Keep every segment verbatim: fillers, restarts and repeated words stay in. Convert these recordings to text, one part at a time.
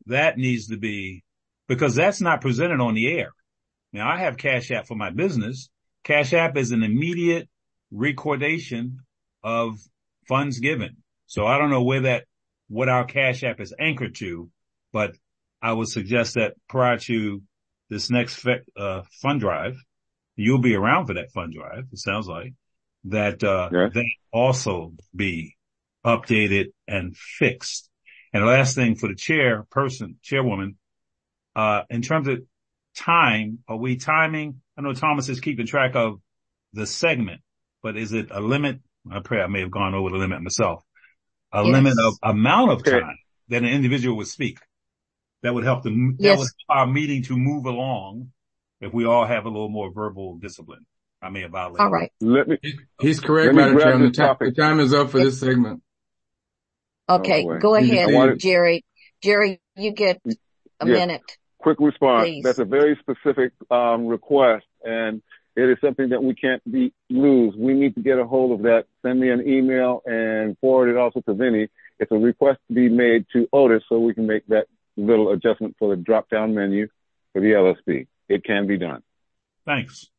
that needs to be, because that's not presented on the air. Now, I have Cash App for my business. Cash App is an immediate recordation of funds given. So I don't know where that, what our Cash App is anchored to, but I would suggest that prior to this next uh, fund drive, you'll be around for that fund drive, it sounds like, that uh yes. that also be updated and fixed. And the last thing for the chairperson, chairwoman, uh, in terms of time, are we timing? I know Thomas is keeping track of the segment, but is it a limit? I pray I may have gone over the limit myself. A yes. limit of amount of time okay. that an individual would speak. That would help the, yes. that would help our meeting to move along if we all have a little more verbal discipline. I may have violated. All right. Let me, He's correct, Madam Chair. The, ta- the time is up for this segment. Okay, oh, go ahead, wanted, Jerry. Jerry, you get a yeah, minute. Quick response. Please. That's a very specific um request, and it is something that we can't be lose. We need to get a hold of that. Send me an email and forward it also to Vinny. It's a request to be made to Otis so we can make that little adjustment for the drop-down menu for the L S P. It can be done. Thanks.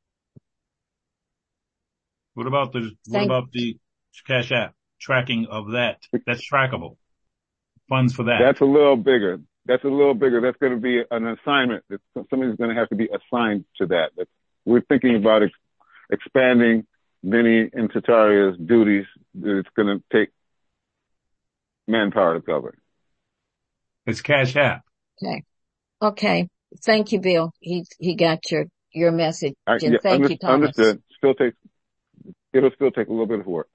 What about the, what Thank about the Cash App tracking of that? That's trackable. Funds for that. That's a little bigger. That's a little bigger. That's going to be an assignment. Somebody's going to have to be assigned to that. That's, we're thinking about ex- expanding Vinny and Tataria's duties. It's going to take manpower to cover. It's Cash App. Okay. Okay. Thank you, Bill. He, he got your, your message. I, and yeah, thank under, you, Thomas. Understood. Still takes, it'll still take a little bit of work.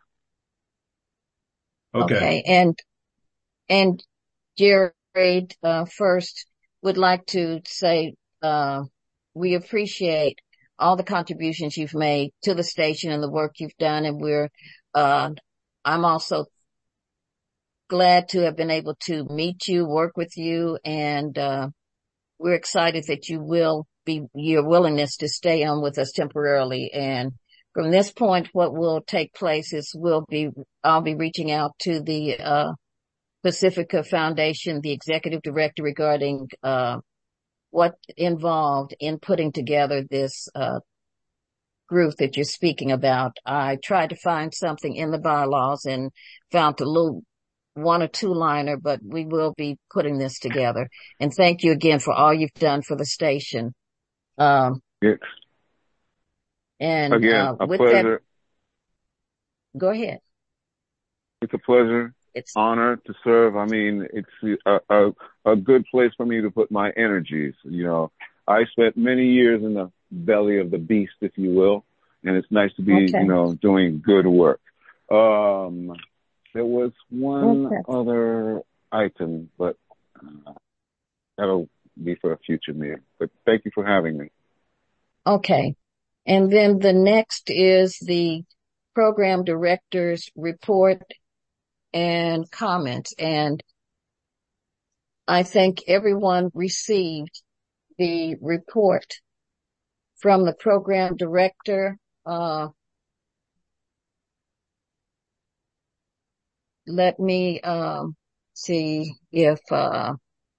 Okay. Okay. And, and Jared, uh, first would like to say, uh, we appreciate all the contributions you've made to the station and the work you've done. And we're, uh, I'm also glad to have been able to meet you, work with you, and, uh, we're excited that you will be, your willingness to stay on with us temporarily. And from this point, what will take place is we'll be, I'll be reaching out to the, uh, Pacifica Foundation, the executive director, regarding, uh, what involved in putting together this, uh, group that you're speaking about. I tried to find something in the bylaws and found a little one or two liner, but we will be putting this together. And thank you again for all you've done for the station. Um, yes. And again, uh, a with pleasure. That, go ahead. It's a pleasure, it's honor to serve. I mean, it's a, a a good place for me to put my energies. You know, I spent many years in the belly of the beast, if you will, and it's nice to be, okay. you know, doing good work. Um, there was one okay. other item, but uh, that'll be for a future meeting. But thank you for having me. Okay. And then the next is the program director's report and comments. And I think everyone received the report from the program director. Uh, let me um, see if uh,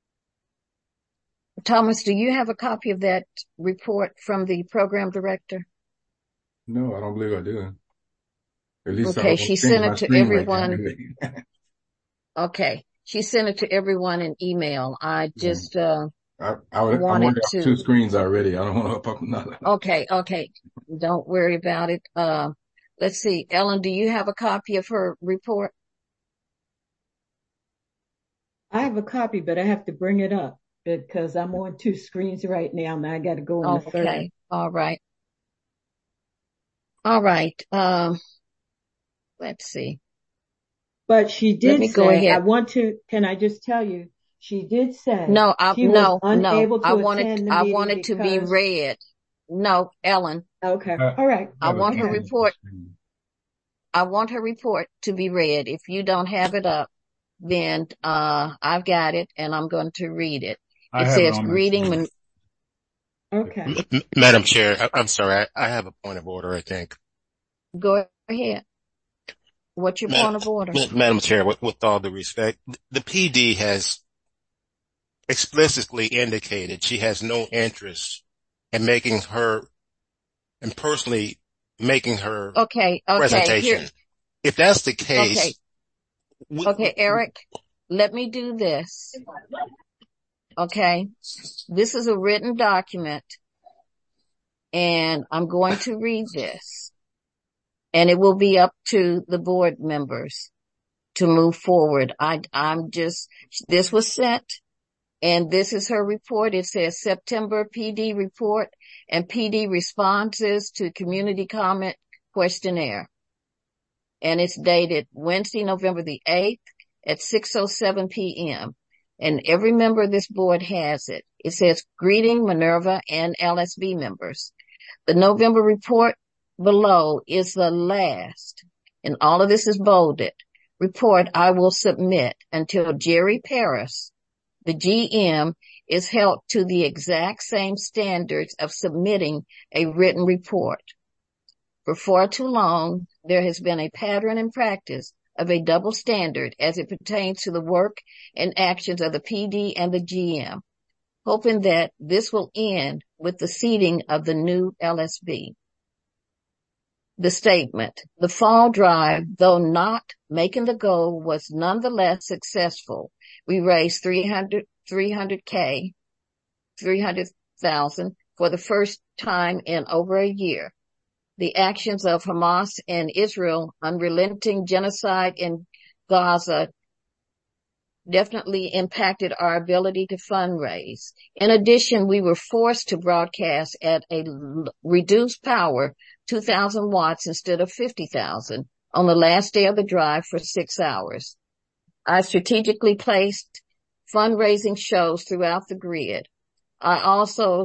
Thomas, do you have a copy of that report from the program director? No, I don't believe I do. At least okay, I she sent it to everyone. Right okay, she sent it to everyone in email. I just uh, I, I, would, wanted I to. Two screens already. I don't want to up up another. Okay, okay, don't worry about it. Uh, let's see, Ellen, do you have a copy of her report? I have a copy, but I have to bring it up because I'm on two screens right now, and I got to go on okay. the third. Okay, all right. All right. Um, let's see. But she did Let me say, go ahead. I want to, can I just tell you, she did say no, I, she no, was unable no. to I wanted, attend the I meeting wanted to be because... read. No, Ellen. Okay. Uh, All right. I want her report. I want her report to be read. If you don't have it up, then, uh, I've got it and I'm going to read it. I it have says it on greeting. my Man- okay. M- Madam Chair, I- I'm sorry. I-, I have a point of order, I think. Go ahead. What's your Ma- point of order? Ma- Madam Chair, with, with all due respect, the P D has explicitly indicated she has no interest in making her, and personally making her okay, okay, presentation. Here, if that's the case. Okay, we, okay, Eric, let me do this. Okay, this is a written document, and I'm going to read this, and it will be up to the board members to move forward. I, I'm just, this was sent, and this is her report. It says September P D report and P D responses to community comment questionnaire. And it's dated Wednesday, November the eighth at six oh seven p.m. And every member of this board has it. It says, greeting Minerva and L S B members. The November report below is the last, and all of this is bolded, report I will submit until Jerry Paris, the G M, is held to the exact same standards of submitting a written report. For far too long, there has been a pattern and practice of a double standard as it pertains to the work and actions of the P D and the G M, hoping that this will end with the seating of the new L S B. The statement, the fall drive, though not making the goal, was nonetheless successful. We raised three hundred, three hundred K, three hundred thousand for the first time in over a year. The actions of Hamas and Israel, unrelenting genocide in Gaza, definitely impacted our ability to fundraise. In addition, we were forced to broadcast at a reduced power, two thousand watts instead of fifty thousand, on the last day of the drive for six hours. I strategically placed fundraising shows throughout the grid. I also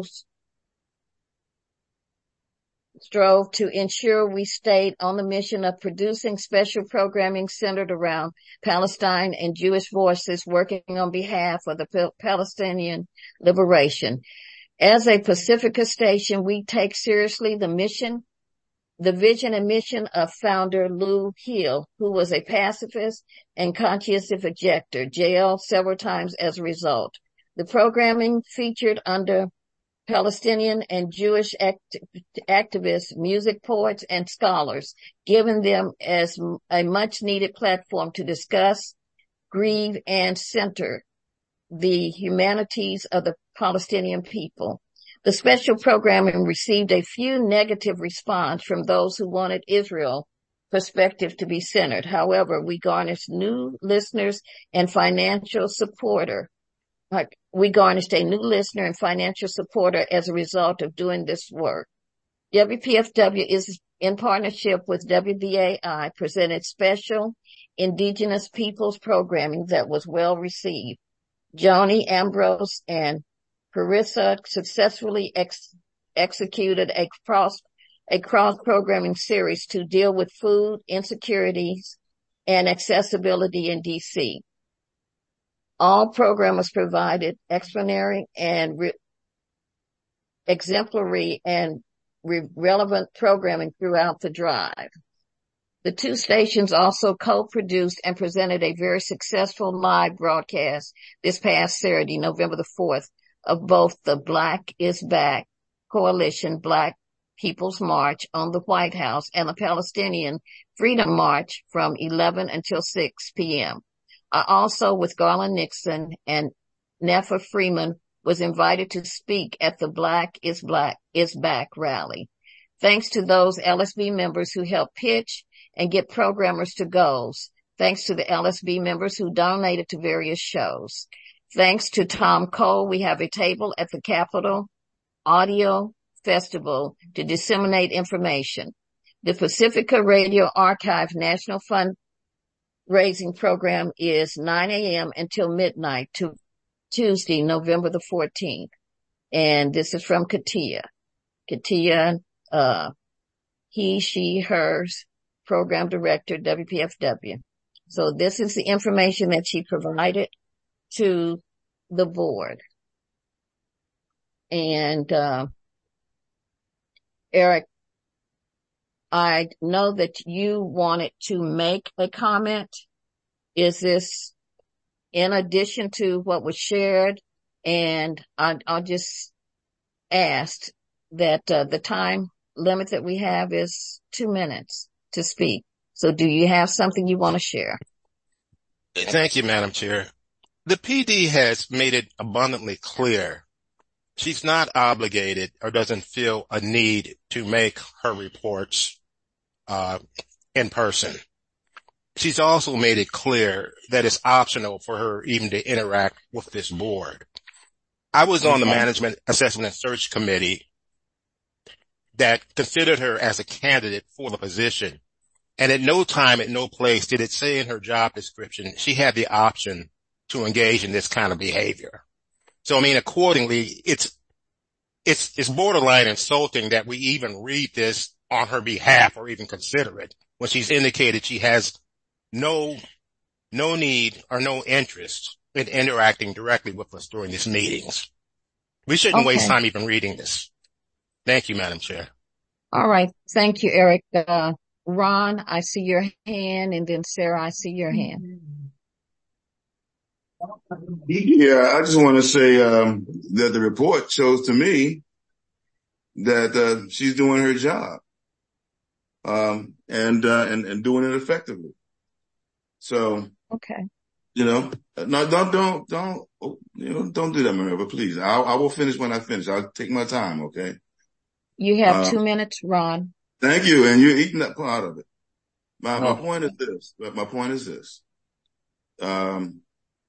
strove to ensure we stayed on the mission of producing special programming centered around Palestine and Jewish voices working on behalf of the Palestinian liberation. As a Pacifica station, we take seriously the mission, the vision and mission of founder Lou Hill, who was a pacifist and conscientious objector, jailed several times as a result. The programming featured under Palestinian and Jewish act- activists, music poets, and scholars, giving them as a much-needed platform to discuss, grieve, and center the humanities of the Palestinian people. The special programming received a few negative response from those who wanted Israel perspective to be centered. However, we garnished new listeners and financial supporter. Like we garnished a new listener and financial supporter as a result of doing this work. W P F W is in partnership with W B A I presented special indigenous peoples programming that was well received. Joni Ambrose and Carissa successfully ex- executed a cross, a cross programming series to deal with food insecurities and accessibility in D C. All programmers provided explanatory and re- exemplary and re- relevant programming throughout the drive. The two stations also co-produced and presented a very successful live broadcast this past Saturday, November the fourth, of both the Black is Back Coalition Black People's March on the White House and the Palestinian Freedom March from eleven until six p.m. I also, with Garland Nixon and Nefa Freeman, was invited to speak at the Black is Black is Back rally. Thanks to those L S B members who helped pitch and get programmers to goals. Thanks to the L S B members who donated to various shows. Thanks to Tom Cole, we have a table at the Capitol Audio Festival to disseminate information. The Pacifica Radio Archive National Fund raising program is nine a.m. until midnight to Tuesday, November the fourteenth. And this is from Katia. Katia, uh, he, she, hers, program director, W P F W. So this is the information that she provided to the board. And, uh, Eric, I know that you wanted to make a comment. Is this in addition to what was shared And I, I'll just ask that uh, the time limit that we have is two minutes to speak. So do you have something you want to share? Thank you, Madam Chair. The P D has made it abundantly clear she's not obligated or doesn't feel a need to make her reports uh in person. She's also made it clear that it's optional for her even to interact with this board. I was on the Management Assessment and Search Committee that considered her as a candidate for the position. And at no time, at no place did it say in her job description she had the option to engage in this kind of behavior. So, I mean, accordingly, it's, it's, it's borderline insulting that we even read this on her behalf or even consider it when she's indicated she has no, no need or no interest in interacting directly with us during these meetings. We shouldn't Okay. waste time even reading this. Thank you, Madam Chair. All right. Thank you, Eric. Uh, Ron, I see your hand, and then Sarah, I see your hand. Yeah, I just want to say um, that the report shows to me that uh, she's doing her job um, and, uh, and and doing it effectively. So, okay, you know, no, don't don't don't you know don't do that, Minerva, please. I I will finish when I finish. I'll take my time, okay? You have uh, two minutes, Ron. Thank you, and you're eating that part of it. My No. my point is this. My point is this. Um.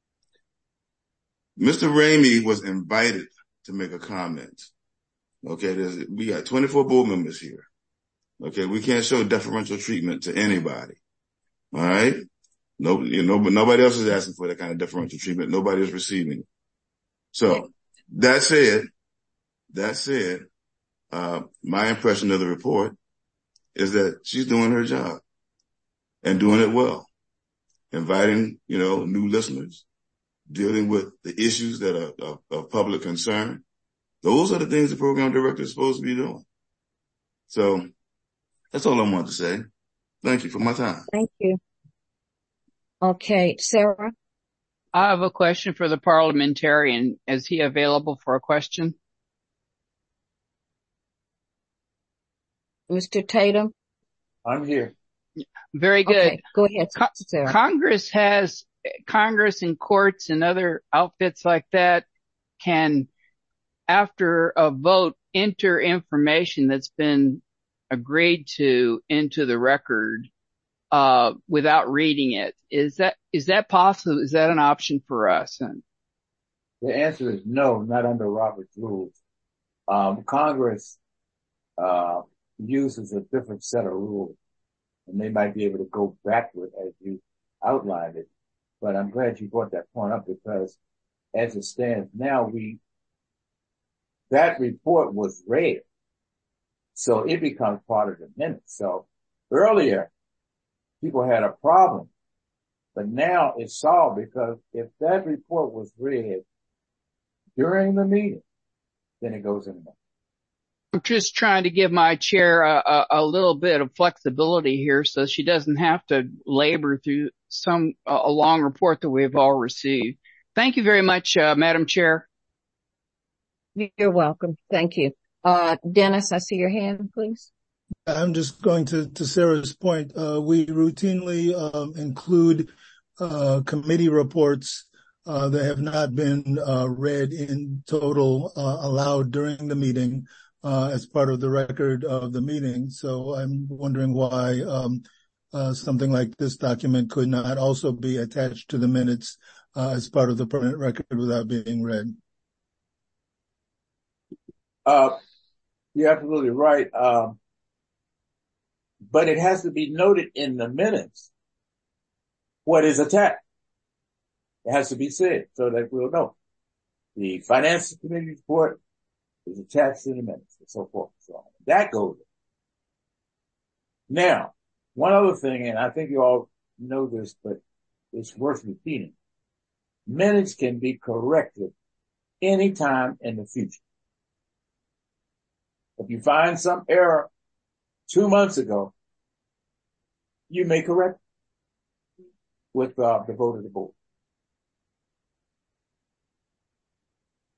Mister Ramey was invited to make a comment. Okay, there's, we got twenty-four board members here. Okay, we can't show deferential treatment to anybody. All right? No, you know, but nobody else is asking for that kind of deferential treatment. Nobody is receiving it. So, that said, that said, uh, my impression of the report is that she's doing her job and doing it well. Inviting, you know, new listeners, dealing with the issues that are of, of public concern. Those are the things the program director is supposed to be doing. So that's all I want to say. Thank you for my time. Thank you. Okay, Sarah? I have a question for the parliamentarian. Is he available for a question? Mister Tatum? I'm here. Very good. Okay, go ahead, Co- Sarah. Congress has, Congress and courts and other outfits like that can, after a vote, enter information that's been agreed to into the record, uh, without reading it. Is that, is that possible? Is that an option for us? And the answer is no, not under Robert's rules. Um, Congress, uh, uses a different set of rules, and they might be able to go backward as you outlined it. But I'm glad you brought that point up, because as it stands now, we, that report was read. So it becomes part of the minutes. So earlier, people had a problem, but now it's solved, because if that report was read during the meeting, then it goes in the minutes. I'm just trying to give my chair a, a, a little bit of flexibility here so she doesn't have to labor through some, uh, a long report that we've all received. Thank you very much, uh, Madam Chair. You're welcome. Thank you. Uh, Dennis, I see your hand, please. I'm just going to, to Sarah's point. Uh, we routinely, um, include, uh, committee reports, uh, that have not been, uh, read in total, uh, aloud during the meeting, uh, as part of the record of the meeting. So I'm wondering why, um, uh, something like this document could not also be attached to the minutes, uh, as part of the permanent record without being read. Uh, you're absolutely right. Um, but it has to be noted in the minutes what is attached. It has to be said so that we'll know. The Finance Committee report is attached to the minutes and so forth. So that goes in. Now, one other thing, and I think you all know this, but it's worth repeating. Minutes can be corrected anytime in the future. If you find some error two months ago, you may correct it with uh, the vote of the board.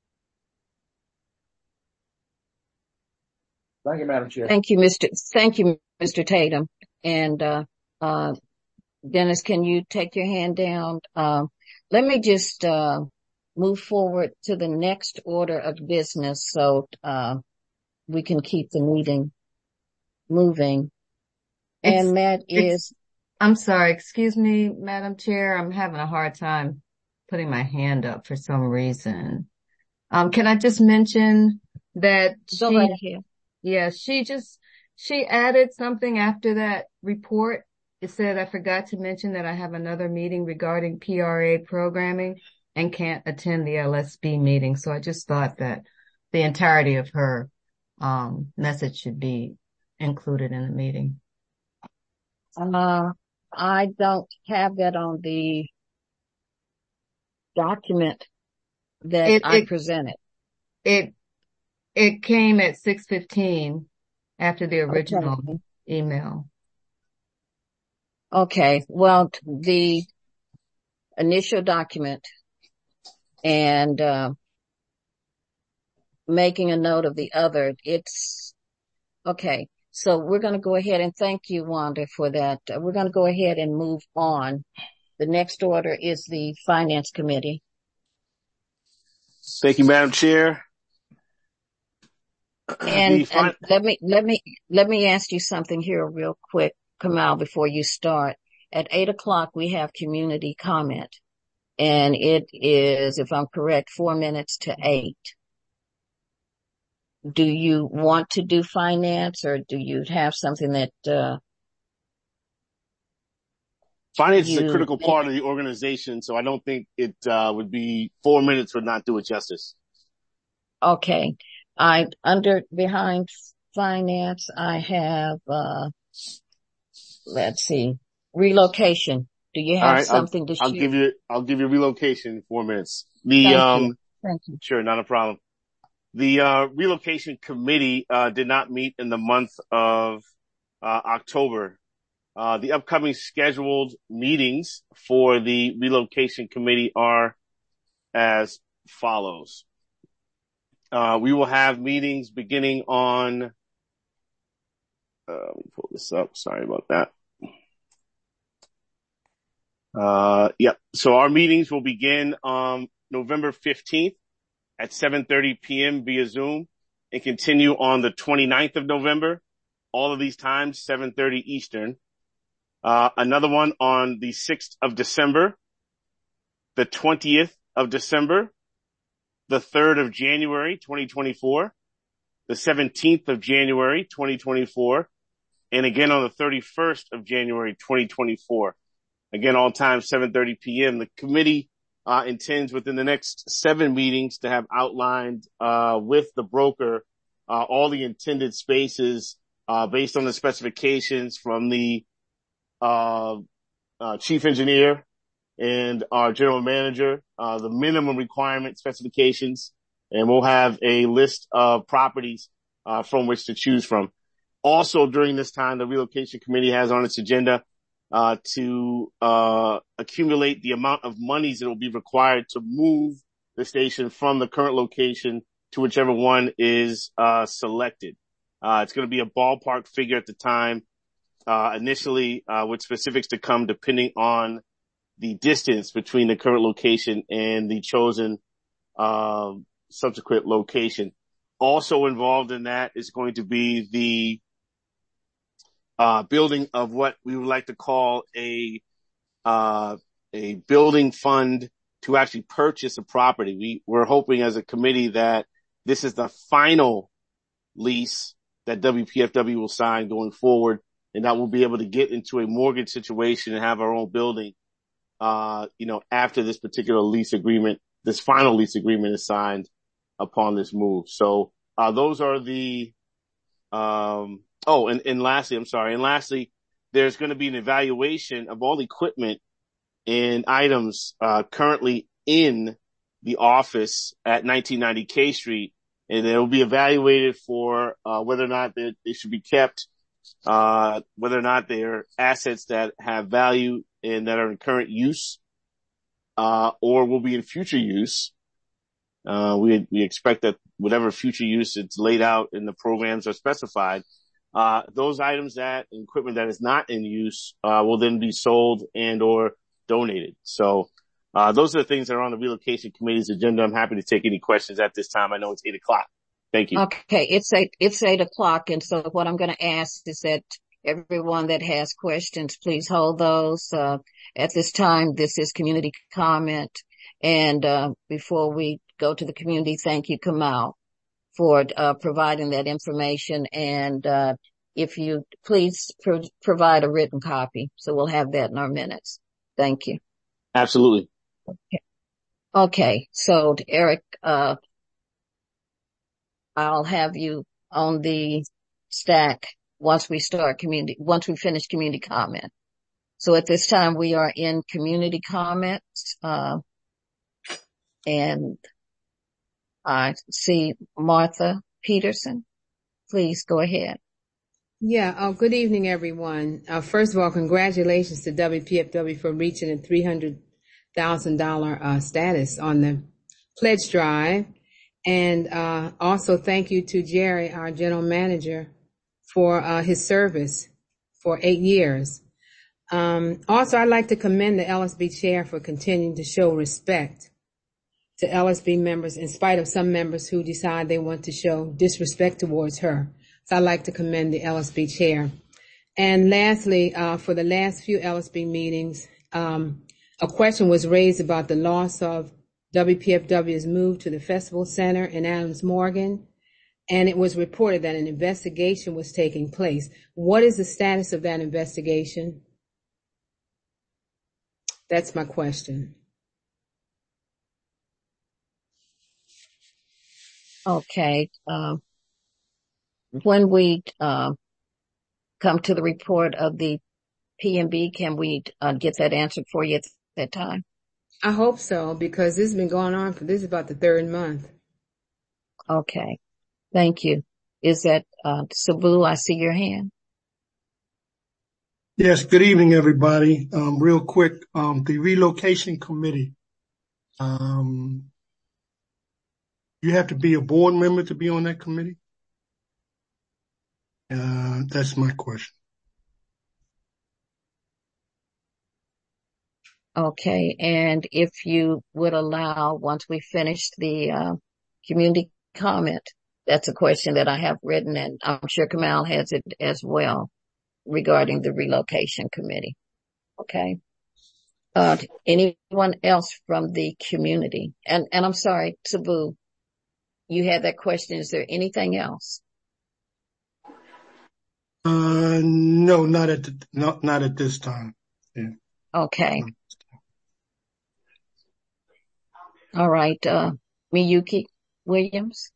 Thank you, Madam Chair. Thank you, Mister Thank you, Mister Tatum. And, uh, uh, Dennis, can you take your hand down? Uh, let me just, uh, move forward to the next order of business so, uh, we can keep the meeting moving. It's, And that is, I'm sorry, excuse me, Madam Chair. I'm having a hard time putting my hand up for some reason. Um, can I just mention that go she, right ahead. Yeah, she just, she added something after that report. It said, I forgot to mention that I have another meeting regarding P R A programming and can't attend the L S B meeting. So I just thought that the entirety of her, um, message should be included in the meeting. Uh, I don't have that on the document that It, I it, presented. It, it came at six fifteen after the original Okay. email. Okay. Well, the initial document and, uh, making a note of the other, it's okay. So we're going to go ahead and thank you, Wanda, for that. Uh, we're going to go ahead and move on. The next order is the Finance Committee. Thank you, Madam Chair. And, fin- and let me, let me, let me ask you something here real quick, Kamal, before you start. At eight o'clock, we have community comment, and it is, if I'm correct, four minutes to eight. Do you want to do finance, or do you have something that, uh, Finance is a you- critical part of the organization, so I don't think it uh, would be four minutes would not do it justice. Okay. I, under, behind finance, I have, uh, let's see, relocation. Do you have All right, something I'll, to I'll share? give you, I'll give you relocation in four minutes. The, Thank um, you. Thank you. Sure, not a problem. The, uh, relocation committee, uh, did not meet in the month of, uh, October. Uh, the upcoming scheduled meetings for the relocation committee are as follows. Uh, we will have meetings beginning on, uh, let me pull this up. Sorry about that. Uh, yep. So our meetings will begin, um, November fifteenth at seven thirty p.m. via Zoom and continue on the twenty-ninth of November. All of these times, seven thirty Eastern. Uh, another one on the sixth of December, the twentieth of December, the third of January, twenty twenty-four, the seventeenth of January, twenty twenty-four, and again on the thirty-first of January, twenty twenty-four. Again, all times, seven thirty p.m. The committee, uh, intends within the next seven meetings to have outlined, uh, with the broker, uh, all the intended spaces, uh, based on the specifications from the, uh, uh, chief engineer and our general manager, uh, the minimum requirement specifications, and we'll have a list of properties, uh, from which to choose from. Also during this time, the relocation committee has on its agenda, uh, to, uh, accumulate the amount of monies that will be required to move the station from the current location to whichever one is, uh, selected. Uh, it's going to be a ballpark figure at the time, uh, initially, uh, with specifics to come depending on the distance between the current location and the chosen, um, subsequent location. Also involved in that is going to be the, uh, building of what we would like to call a, uh, a building fund to actually purchase a property. We, we're hoping as a committee that this is the final lease that W P F W will sign going forward, and that we'll be able to get into a mortgage situation and have our own building, uh, you know, after this particular lease agreement, this final lease agreement is signed upon this move. So, uh, those are the, um, oh, and, and lastly, I'm sorry. And lastly, there's going to be an evaluation of all the equipment and items, uh, currently in the office at nineteen ninety K Street. And it will be evaluated for, uh, whether or not they, they should be kept, uh, whether or not they're assets that have value and that are in current use, uh, or will be in future use. Uh, we, we expect that whatever future use it's laid out in the programs are specified, uh, those items that equipment that is not in use, uh, will then be sold and or donated. So, uh, those are the things that are on the relocation committee's agenda. I'm happy to take any questions at this time. I know it's eight o'clock. Thank you. Okay. It's eight, it's eight o'clock. And so what I'm going to ask is that everyone that has questions, please hold those. Uh, at this time, this is community comment. And, uh, before we go to the community, thank you, Kamal, for, uh, providing that information. And, uh, if you please pro- provide a written copy. So we'll have that in our minutes. Thank you. Absolutely. Okay. Okay. So Eric, uh, I'll have you on the stack once we start community, once we finish community comment. So at this time we are in community comments, uh, and I see Martha Peterson. Please go ahead. Yeah. Uh, good evening, everyone. Uh, first of all, congratulations to W P F W for reaching a three hundred thousand dollars uh, status on the pledge drive. And, uh, also thank you to Jerry, our general manager, for, uh, his service for eight years. Um, also, I'd like to commend the L S B chair for continuing to show respect to L S B members in spite of some members who decide they want to show disrespect towards her. So I'd like to commend the L S B chair. And lastly, uh, for the last few L S B meetings, um, a question was raised about the loss of W P F W's move to the Festival Center in Adams Morgan, and it was reported that an investigation was taking place. What is the status of that investigation? That's my question. Okay. Uh, when we uh, come to the report of the P M B, can we uh, get that answered for you at that time? I hope so, because this has been going on for, this is about the third month. Okay. Thank you. Is that, uh, Sabu? I see your hand. Yes. Good evening, everybody. Um, real quick, um, the relocation committee, um, you have to be a board member to be on that committee. Uh, that's my question. Okay. And if you would allow, once we finish the, uh, community comment, that's a question that I have written, and I'm sure Kamal has it as well regarding the relocation committee. Okay. Uh, anyone else from the community? And, and I'm sorry, Sabu, you had that question. Is there anything else? Uh, no, not at the, not, not at this time. Yeah. Okay. All right. Uh, Miyuki Williams.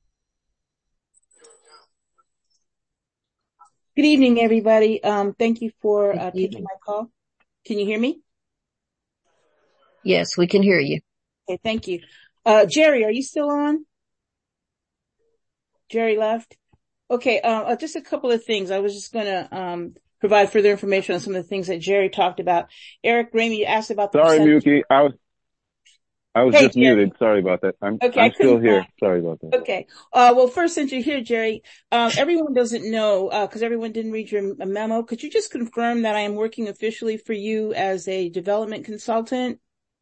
Good evening, everybody. Um, thank you for uh, taking my call. Can you hear me? Yes, we can hear you. Okay, thank you. Uh, Jerry, are you still on? Jerry left. Okay, uh, just a couple of things. I was just going to um, provide further information on some of the things that Jerry talked about. Eric Ramey, you asked about the Sorry, percentage. Miyuki. I was I was Hey, just Jerry. muted. Sorry about that. I'm, Okay, I'm I still couldn't here. find- Sorry about that. Okay. Uh, well, first, since you're here, Jerry, um, everyone doesn't know, uh, cause everyone didn't read your memo. Could you just confirm that I am working officially for you as a development consultant?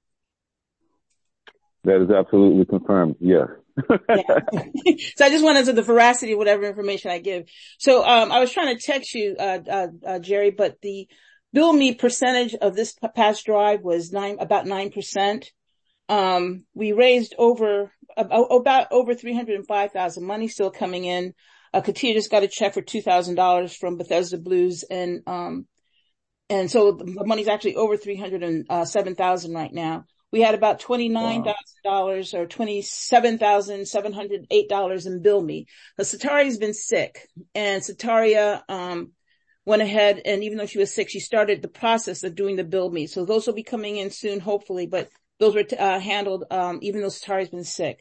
That is absolutely confirmed. Yes. Yeah. So I just wanted to the veracity of whatever information I give. So, um, I was trying to text you, uh, uh, uh Jerry, but the bill me percentage of this past drive was nine, about nine percent. Um, we raised over, about, about over three hundred five thousand. Money still coming in. Uh, Katia just got a check for two thousand dollars from Bethesda Blues, and, um, and so the money's actually over three hundred seven thousand right now. We had about twenty-nine thousand dollars or twenty-seven thousand seven hundred eight dollars in bill me. But Sataria's been sick, and Sataria, um, went ahead, and even though she was sick, she started the process of doing the bill me. So those will be coming in soon, hopefully, but those were, uh, handled, um, even though Sataria's been sick.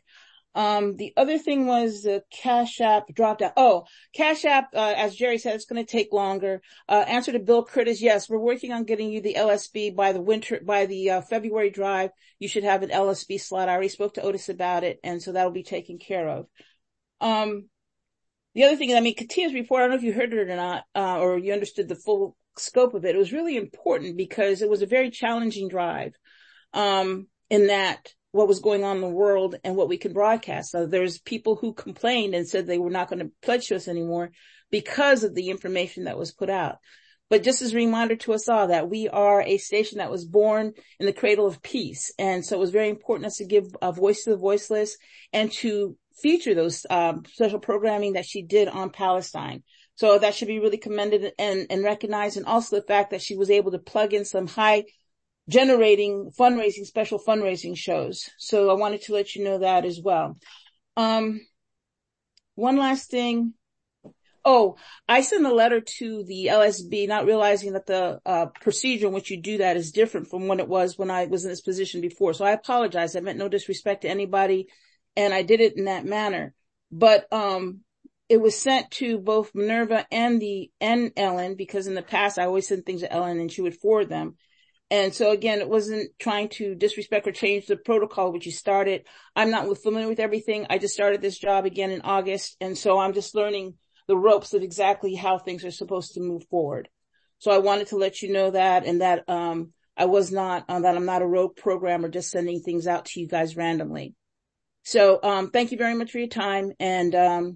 Um, the other thing was the Cash App dropped out. Oh, Cash App, uh, as Jerry said, it's going to take longer. Uh, answer to Bill Curtis. Yes, we're working on getting you the L S B by the winter, by the uh, February drive. You should have an L S B slot. I already spoke to Otis about it. And so that'll be taken care of. Um, the other thing, I mean, Katia's report, I don't know if you heard it or not, uh, or you understood the full scope of it. It was really important because it was a very challenging drive, um, in that what was going on in the world and what we can broadcast. So there's people who complained and said they were not going to pledge to us anymore because of the information that was put out. But just as a reminder to us all that we are a station that was born in the cradle of peace. And so it was very important us to give a voice to the voiceless and to feature those um, special programming that she did on Palestine. So that should be really commended and, and recognized. And also the fact that she was able to plug in some high generating fundraising, special fundraising shows. So I wanted to let you know that as well. Um, one last thing. Oh, I sent a letter to the L S B, not realizing that the uh, procedure in which you do that is different from what it was when I was in this position before. So I apologize. I meant no disrespect to anybody, and I did it in that manner. But um, it was sent to both Minerva and the and Ellen, because in the past I always sent things to Ellen and she would forward them. And so again, it wasn't trying to disrespect or change the protocol which you started. I'm not familiar with everything. I just started this job again in August. And so I'm just learning the ropes of exactly how things are supposed to move forward. So I wanted to let you know that, and that, um, I was not, uh, that I'm not a rogue programmer just sending things out to you guys randomly. So, um, thank you very much for your time. And, um,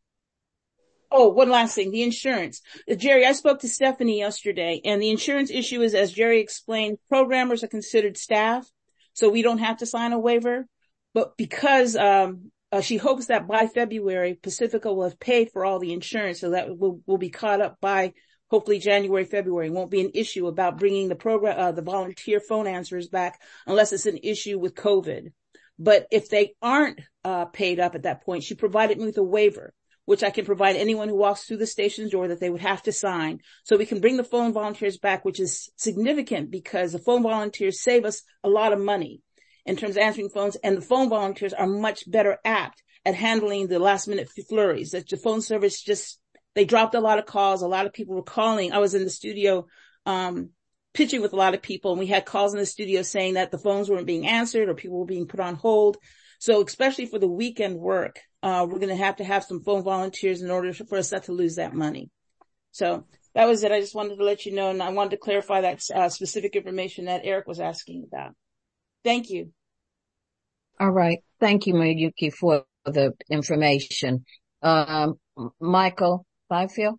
Oh, one last thing, the insurance. Uh, Jerry, I spoke to Stephanie yesterday, and the insurance issue is, as Jerry explained, programmers are considered staff, so we don't have to sign a waiver. But because um uh, she hopes that by February, Pacifica will have paid for all the insurance, so that will will be caught up by hopefully January, February. It won't be an issue about bringing the program, uh, the volunteer phone answers back, unless it's an issue with COVID. But if they aren't uh paid up at that point, she provided me with a waiver, which I can provide anyone who walks through the station's door that they would have to sign. So we can bring the phone volunteers back, which is significant because the phone volunteers save us a lot of money in terms of answering phones. And the phone volunteers are much better apt at handling the last minute flurries. That the phone service just, they dropped a lot of calls. A lot of people were calling. I was in the studio, um, pitching with a lot of people, and we had calls in the studio saying that the phones weren't being answered or people were being put on hold. So especially for the weekend work, uh, we're going to have to have some phone volunteers in order for us not to lose that money. So that was it. I just wanted to let you know, and I wanted to clarify that uh, specific information that Eric was asking about. Thank you. All right. Thank you, Mayuki, for the information. Um, Michael Byfield.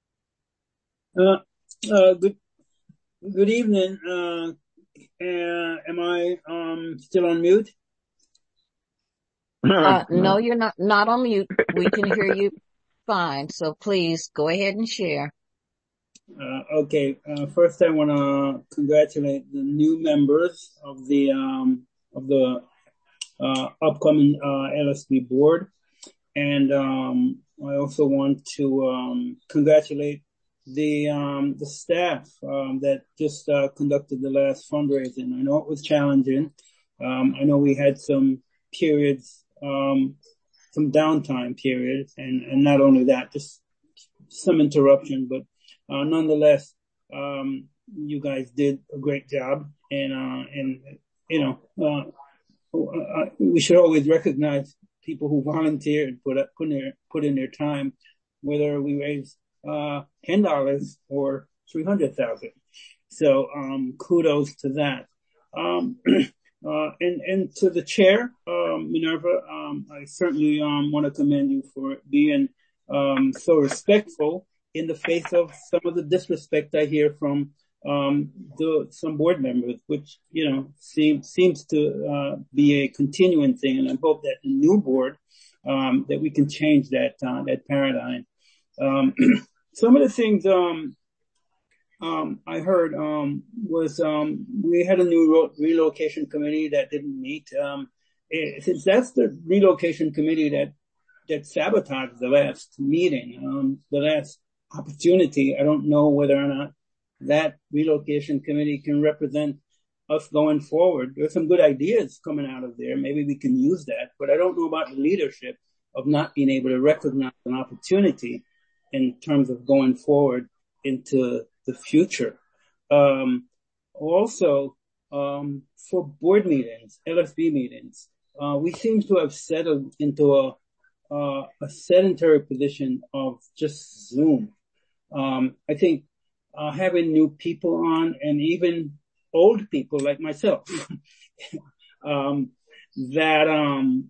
Uh, uh, good, good evening. Uh, uh, am I, um, still on mute? Uh, no, you're not, not on mute. We can hear you fine. So please go ahead and share. Uh, okay. Uh, first I want to congratulate the new members of the, um, of the, uh, upcoming, uh, L S B board. And, um, I also want to, um, congratulate the, um, the staff, um, that just, uh, conducted the last fundraising. I know it was challenging. Um, I know we had some periods, um, some downtime periods, and, and not only that, just some interruption, but, uh, nonetheless, um, you guys did a great job, and, uh, and, you know, uh, uh, we should always recognize people who volunteer and put up, put in their, put in their time, whether we raise, uh, ten dollars or three hundred thousand. So, um, kudos to that. Um, Uh, and, and to the chair, um, Minerva, um, I certainly, um, want to commend you for being, um, so respectful in the face of some of the disrespect I hear from, um, the, some board members, which, you know, seems, seems to, uh, be a continuing thing. And I hope that the new board, um, that we can change that, uh, that paradigm. Um, some of the things, um, Um, I heard, um, was, um, we had a new ro- relocation committee that didn't meet. Um, it, since that's the relocation committee that, that sabotaged the last meeting, um, the last opportunity, I don't know whether or not that relocation committee can represent us going forward. There's some good ideas coming out of there. Maybe we can use that, but I don't know about the leadership of not being able to recognize an opportunity in terms of going forward into the future. Um, also, um, for board meetings, L S B meetings, uh, we seem to have settled into a, uh, a sedentary position of just Zoom. Um, I think, uh, having new people on and even old people like myself, um, that, um,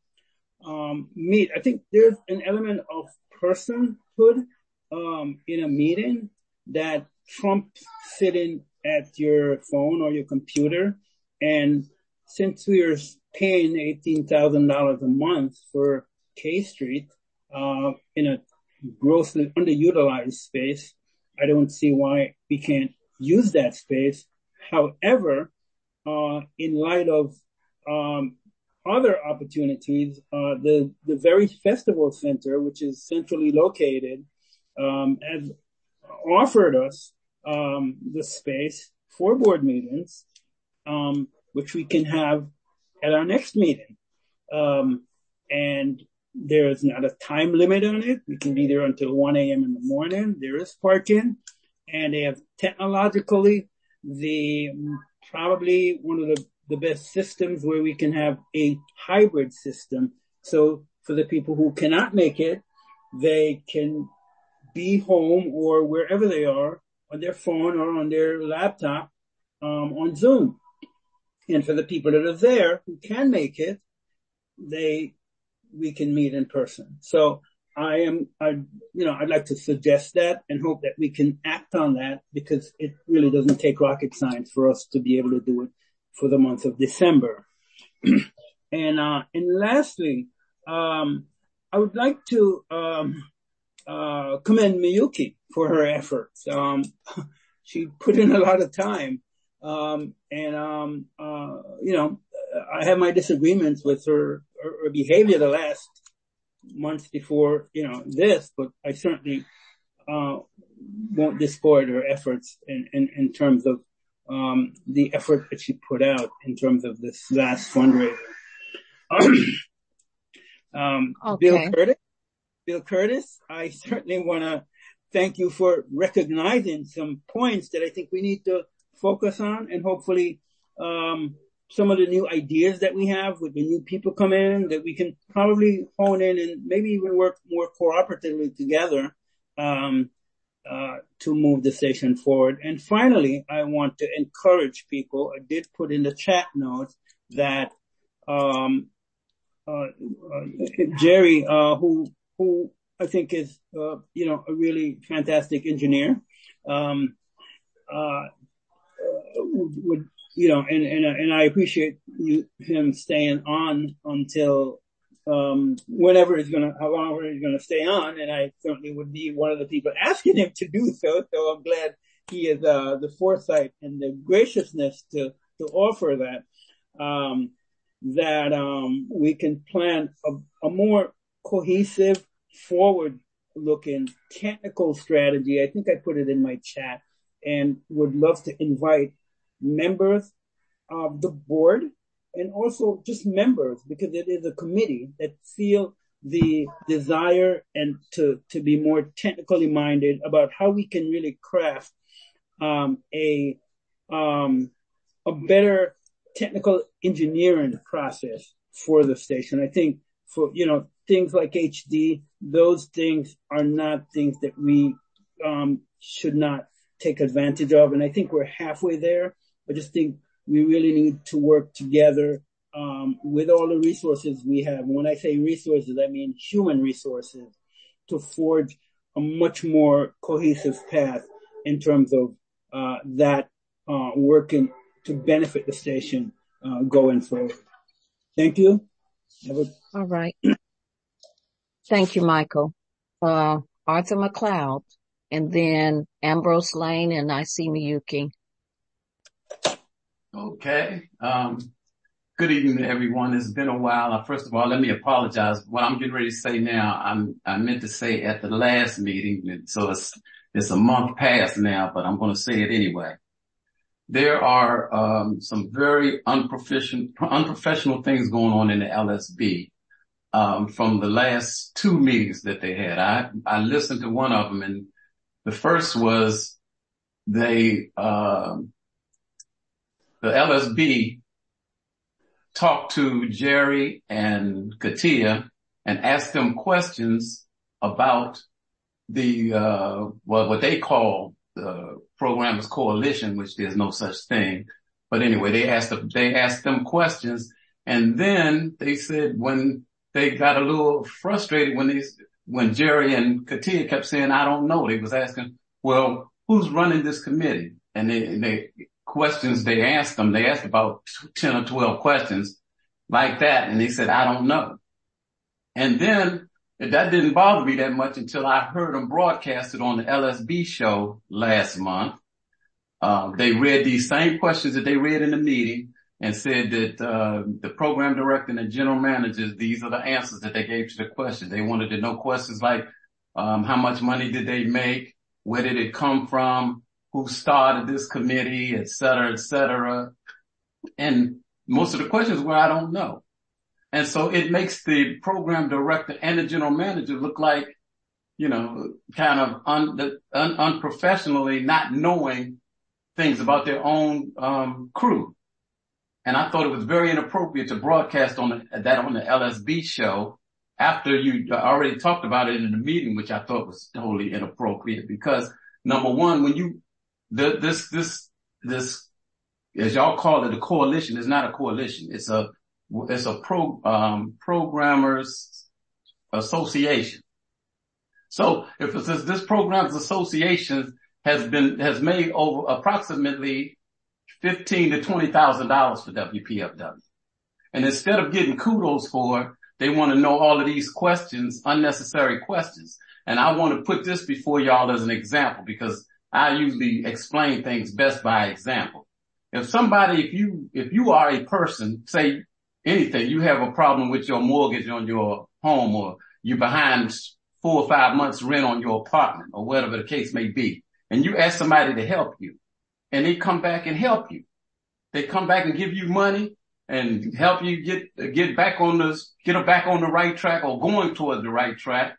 um, meet. I think there's an element of personhood, um, in a meeting that trumps sitting at your phone or your computer. And since we are paying eighteen thousand dollars a month for K Street, uh, in a grossly underutilized space, I don't see why we can't use that space. However, uh, in light of, um, other opportunities, uh, the, the very festival center, which is centrally located, um, has offered us, um, the space for board meetings, um, which we can have at our next meeting. Um, and there is not a time limit on it. We can be there until one a.m. in the morning. There is parking, and they have technologically the, probably one of the the best systems where we can have a hybrid system. So for the people who cannot make it, they can be home or wherever they are on their phone or on their laptop, um, on Zoom. And for the people that are there who can make it, they, we can meet in person. So I am, I, you know, I'd like to suggest that and hope that we can act on that, because it really doesn't take rocket science for us to be able to do it for the month of December. and, uh, and lastly, um, I would like to, um, uh, commend Miyuki for her efforts. Um, she put in a lot of time. Um, and, um, uh, you know, I have my disagreements with her, her, her behavior the last months before, you know, this, but I certainly, uh, won't discord her efforts in, in, in terms of, um, the effort that she put out in terms of this last fundraiser. um, okay. Bill Curtis, Bill Curtis, I certainly want to thank you for recognizing some points that I think we need to focus on, and hopefully, um, some of the new ideas that we have with the new people come in, that we can probably hone in and maybe even work more cooperatively together, um, uh, to move the station forward. And finally, I want to encourage people. I did put in the chat notes that, um, uh, uh Jerry, uh, who, who I think is, uh, you know, a really fantastic engineer, um, uh, would, would you know, and, and, and I appreciate you, him staying on until, um, whenever he's gonna, however he's gonna stay on. And I certainly would be one of the people asking him to do so. So I'm glad he has, uh, the foresight and the graciousness to, to offer that, um, that, um, we can plan a, a more cohesive, forward looking technical strategy. I think I put it in my chat, and would love to invite members of the board and also just members, because it is a committee that feel the desire and to, to be more technically minded about how we can really craft, um, a, um, a better technical engineering process for the station. I think for, you know, things like H D, those things are not things that we, um, should not take advantage of. And I think we're halfway there. I just think we really need to work together, um, with all the resources we have. When I say resources, I mean human resources, to forge a much more cohesive path in terms of, uh, that, uh, working to benefit the station, uh, going forward. Thank you. A- all right. Thank you, Michael. Uh, Arthur McLeod, and then Ambrose Lane, and I see Miyuki. Okay. Um, good evening to everyone. It's been a while. Uh, first of all, let me apologize. What I'm getting ready to say now, I'm, I meant to say at the last meeting. So it's, it's a month past now, but I'm going to say it anyway. there are um, some very unprofessional, unprofessional things going on in the L S B um, from the last two meetings that they had. I, I listened to one of them, and the first was they, uh, the L S B talked to Jerry and Katia and asked them questions about the, uh, well, what they call the Programmers Coalition, which there's no such thing. But anyway, they asked them, they asked them questions. And then they said when they got a little frustrated when these, when Jerry and Katia kept saying, I don't know, they was asking, well, who's running this committee? And they, and they questions they asked them, they asked about ten or twelve questions like that. And they said, I don't know. And then that didn't bother me that much until I heard them broadcast it on the L S B show last month. Uh, they read these same questions that they read in the meeting and said that, uh, the program director and the general managers, these are the answers that they gave to the questions. They wanted to know questions like, um, how much money did they make? Where did it come from? Who started this committee, et cetera, et cetera. And most of the questions were, I don't know. And so it makes the program director and the general manager look like, you know, kind of un, un, unprofessionally not knowing things about their own um crew. And I thought it was very inappropriate to broadcast on the, that on the L S B show after you already talked about it in the meeting, which I thought was totally inappropriate because number one, when you, the, this, this, this, as y'all call it, a coalition is not a coalition. It's a, it's a pro, um, programmers association. So if it says this program's association has been, has made over approximately fifteen to twenty thousand dollars for W P F W. And instead of getting kudos for it, they want to know all of these questions, unnecessary questions. And I want to put this before y'all as an example because I usually explain things best by example. If somebody, if you, if you are a person, say anything, you have a problem with your mortgage on your home or you're behind four or five months rent on your apartment or whatever the case may be, and you ask somebody to help you and they come back and help you. They come back and give you money and help you get, get back on the, get back on the right track or going towards the right track.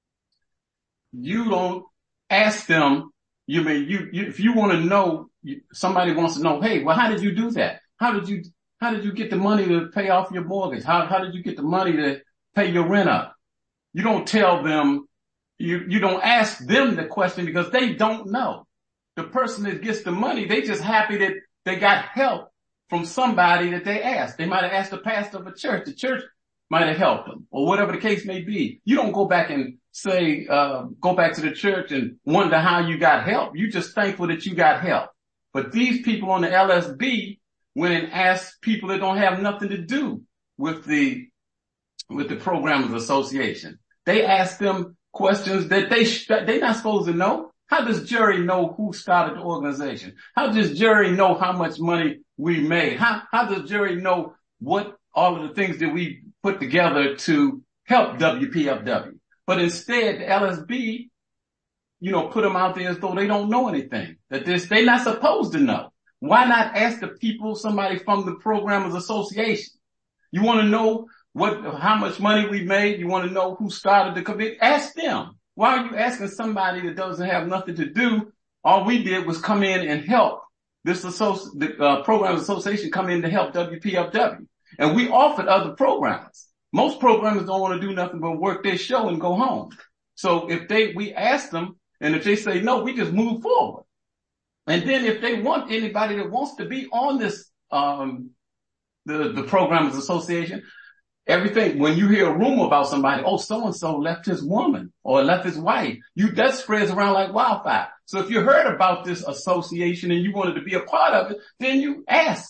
You don't ask them, you mean, you, you if you want to know, somebody wants to know, hey, well, how did you do that? How did you, how did you get the money to pay off your mortgage? How, how did you get the money to pay your rent up? You don't tell them, you, you don't ask them the question because they don't know. The person that gets the money, they just happy that they got help from somebody that they asked. They might have asked the pastor of a church. The church might have helped them or whatever the case may be. You don't go back and say, uh, go back to the church and wonder how you got help. You just thankful that you got help. But these people on the L S B went and asked people that don't have nothing to do with the, with the Programmers Association. They asked them questions that they, sh- they're not supposed to know. How does Jerry know who started the organization? How does Jerry know how much money we made? How, how does Jerry know what all of the things that we put together to help W P F W? But instead, the L S B, you know, put them out there as though they don't know anything, that this, they're not supposed to know. Why not ask the people, somebody from the Programmers Association? You want to know what, how much money we made? You want to know who started the committee? Ask them. Why are you asking somebody that doesn't have nothing to do? All we did was come in and help this associ- the uh, Programmers Association come in to help W P F W. And we offered other programs. Most programmers don't want to do nothing but work their show and go home. So if they, we ask them, and if they say no, we just move forward. And then if they want anybody that wants to be on this, um, the, the Programmers Association, everything, when you hear a rumor about somebody, oh, so-and-so left his woman or left his wife, you, that spreads around like wildfire. So if you heard about this association and you wanted to be a part of it, then you ask.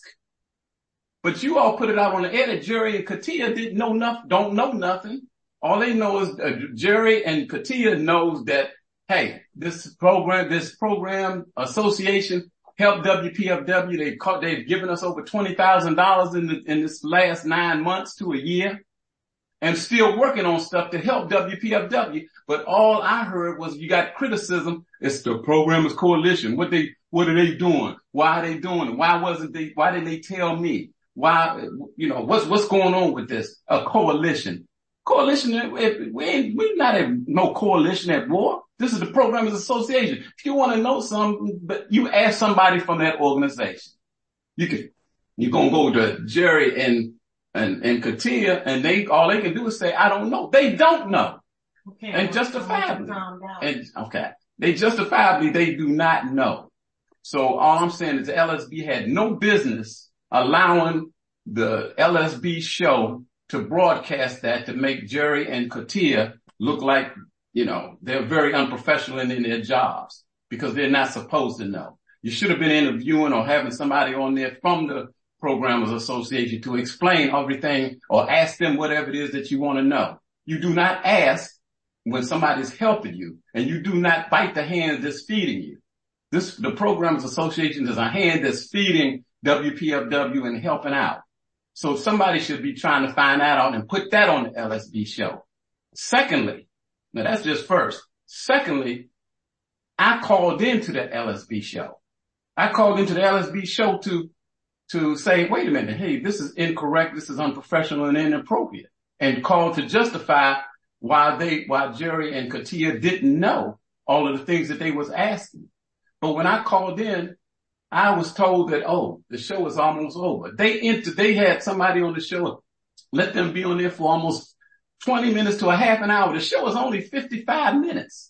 But you all put it out on the air that Jerry and Katia didn't know nothing, don't know nothing. All they know is uh, Jerry and Katia knows that, hey, this program, this program association helped W P F W. They've caught, they've given us over twenty thousand dollars in the, in this last nine months to a year. and still working on stuff to help W P F W. But all I heard was you got criticism. It's the Programmers Coalition. What they, what are they doing? Why are they doing it? Why wasn't they, why didn't they tell me? Why, you know, what's, what's going on with this? A coalition. Coalition, we ain't, we're not at no coalition at war. This is the Programmers Association. If you want to know something, but you ask somebody from that organization. You can, you're going to go to Jerry and, and, and Katia, and they, all they can do is say, I don't know. They don't know. Okay, and justifiably. And, okay. They justifiably, they do not know. So all I'm saying is the L S B had no business allowing the L S B show to broadcast that to make Jerry and Katia look like, you know, they're very unprofessional in, in their jobs because they're not supposed to know. You should have been interviewing or having somebody on there from the Programmers Association to explain everything or ask them whatever it is that you want to know. You do not ask when somebody's helping you, and you do not bite the hand that's feeding you. This, the Programmers Association is a hand that's feeding W P F W and helping out. So somebody should be trying to find that out and put that on the L S B show. Secondly, now that's just first. Secondly, I called into the L S B show. I called into the L S B show to, to say, wait a minute, hey, this is incorrect, this is unprofessional and inappropriate, and called to justify why they, why Jerry and Katia didn't know all of the things that they was asking. But when I called in, I was told that, oh, the show is almost over. They entered, they had somebody on the show, let them be on there for almost twenty minutes to a half an hour. The show is only fifty-five minutes.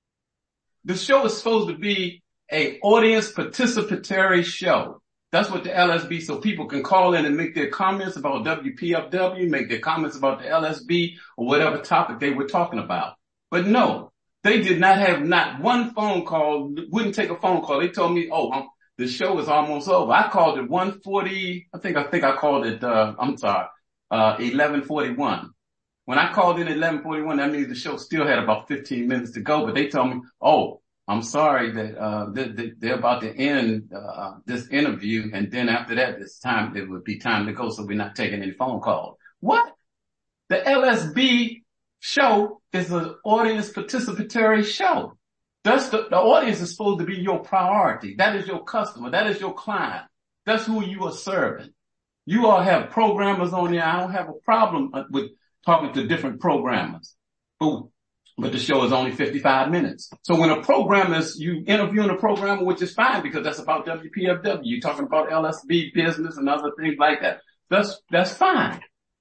The show is supposed to be a audience participatory show. That's what the L S B, so people can call in and make their comments about W P F W, make their comments about the L S B or whatever topic they were talking about. But no, they did not have not one phone call, wouldn't take a phone call. They told me, oh, um, the show is almost over. I called it one forty, I think, I think I called it, uh, I'm sorry, uh, eleven forty-one. When I called in at eleven forty-one, that means the show still had about fifteen minutes to go, but they told me, oh, I'm sorry that, uh, they, they're about to end, uh, this interview. And then after that, it's time, it would be time to go. So we're not taking any phone calls. What? The L S B show is an audience participatory show. That's the, the audience is supposed to be your priority. That is your customer. That is your client. That's who you are serving. You all have programmers on there. I don't have a problem with talking to different programmers, but But the show is only fifty-five minutes. So when a programmer is, you interviewing a programmer, which is fine because that's about W P F W. You're talking about L S B business and other things like that. That's, that's fine.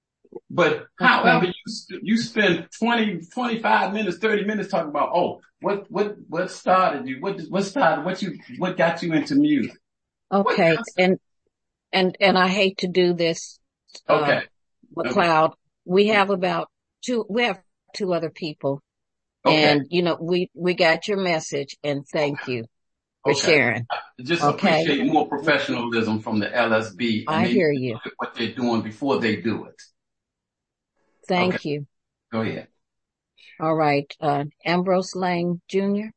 But however, you, you spend twenty, twenty-five minutes, thirty minutes talking about, oh, what, what, what started you? What, what started, what you, what got you into music? Okay. And, and, and I hate to do this. Okay. Uh, McLeod, okay. We have about two, we have two other people. Okay. And, you know, we, we got your message and thank you for okay. sharing. Just okay. appreciate more professionalism from the L S B. I hear you. Look at what they're doing before they do it. Thank okay. you. Go ahead. All right. Uh, Ambrose Lang Junior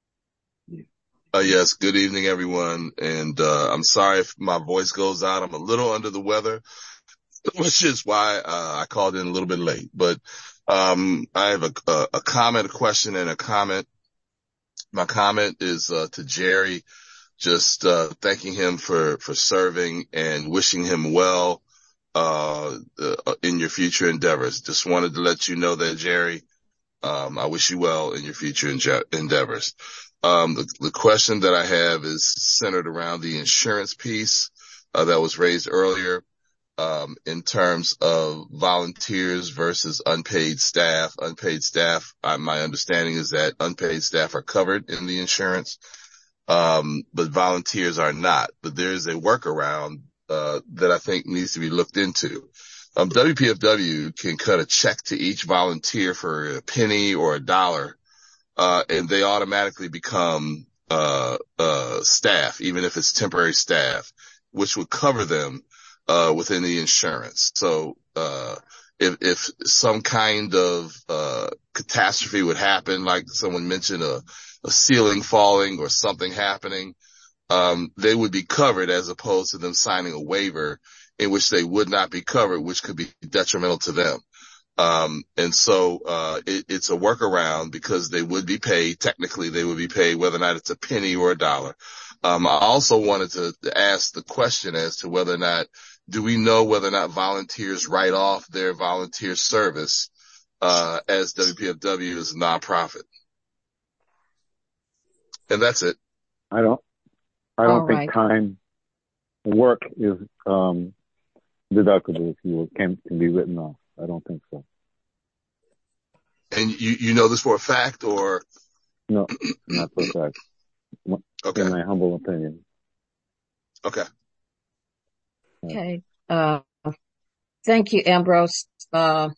Uh, yes. Good evening, everyone. And, uh, I'm sorry if my voice goes out. I'm a little under the weather, which is why, uh, I called in a little bit late, but Um, I have a, a, a comment, a question, and a comment. My comment is, uh, to Jerry, just, uh, thanking him for, for serving and wishing him well, uh, uh, in your future endeavors. Just wanted to let you know that, Jerry, um, I wish you well in your future enje- endeavors. Um, the, the question that I have is centered around the insurance piece, uh, that was raised earlier. Um, in terms of volunteers versus unpaid staff. Unpaid staff, uh, my understanding is that unpaid staff are covered in the insurance, um, but volunteers are not. But there is a workaround, uh, that I think needs to be looked into. Um, W P F W can cut a check to each volunteer for a penny or a dollar, uh, and they automatically become, uh, uh, staff, even if it's temporary staff, which would cover them Uh, within the insurance. So, uh, if, if some kind of, uh, catastrophe would happen, like someone mentioned, a, a ceiling falling or something happening, um, they would be covered as opposed to them signing a waiver in which they would not be covered, which could be detrimental to them. Um, and so, uh, it, it's a workaround because they would be paid, technically they would be paid whether or not it's a penny or a dollar. Um, I also wanted to, to ask the question as to whether or not, do we know whether or not volunteers write off their volunteer service, uh, as W P F W is a nonprofit? And that's it. I don't, I don't All think right. time work is, um, deductible, if you will, can, can be written off. I don't think so. And you, you know this for a fact, or? No, not for a fact. Okay. In my humble opinion. Okay. Okay. Uh, thank you, Ambrose. Uh,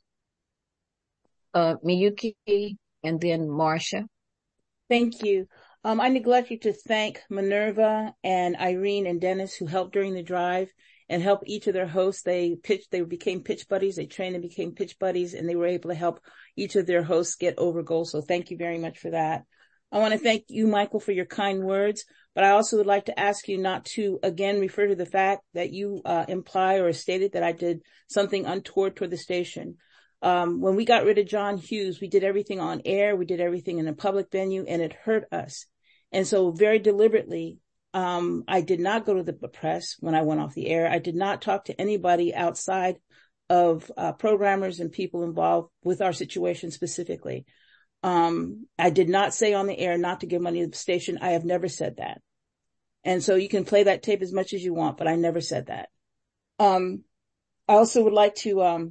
uh, Miyuki and then Marcia. Thank you. Um, I neglected to thank Minerva and Irene and Dennis who helped during the drive and help each of their hosts. They pitched, they became pitch buddies. They trained and became pitch buddies, and they were able to help each of their hosts get over goals. So thank you very much for that. I want to thank you, Michael, for your kind words, but I also would like to ask you not to again refer to the fact that you uh, imply or stated that I did something untoward toward the station. Um, when we got rid of John Hughes, we did everything on air. We did everything in a public venue, and it hurt us. And so very deliberately, um, I did not go to the press when I went off the air. I did not talk to anybody outside of uh, programmers and people involved with our situation specifically. Um, I did not say on the air not to give money to the station. I have never said that. And so you can play that tape as much as you want, but I never said that. Um, I also would like to, um,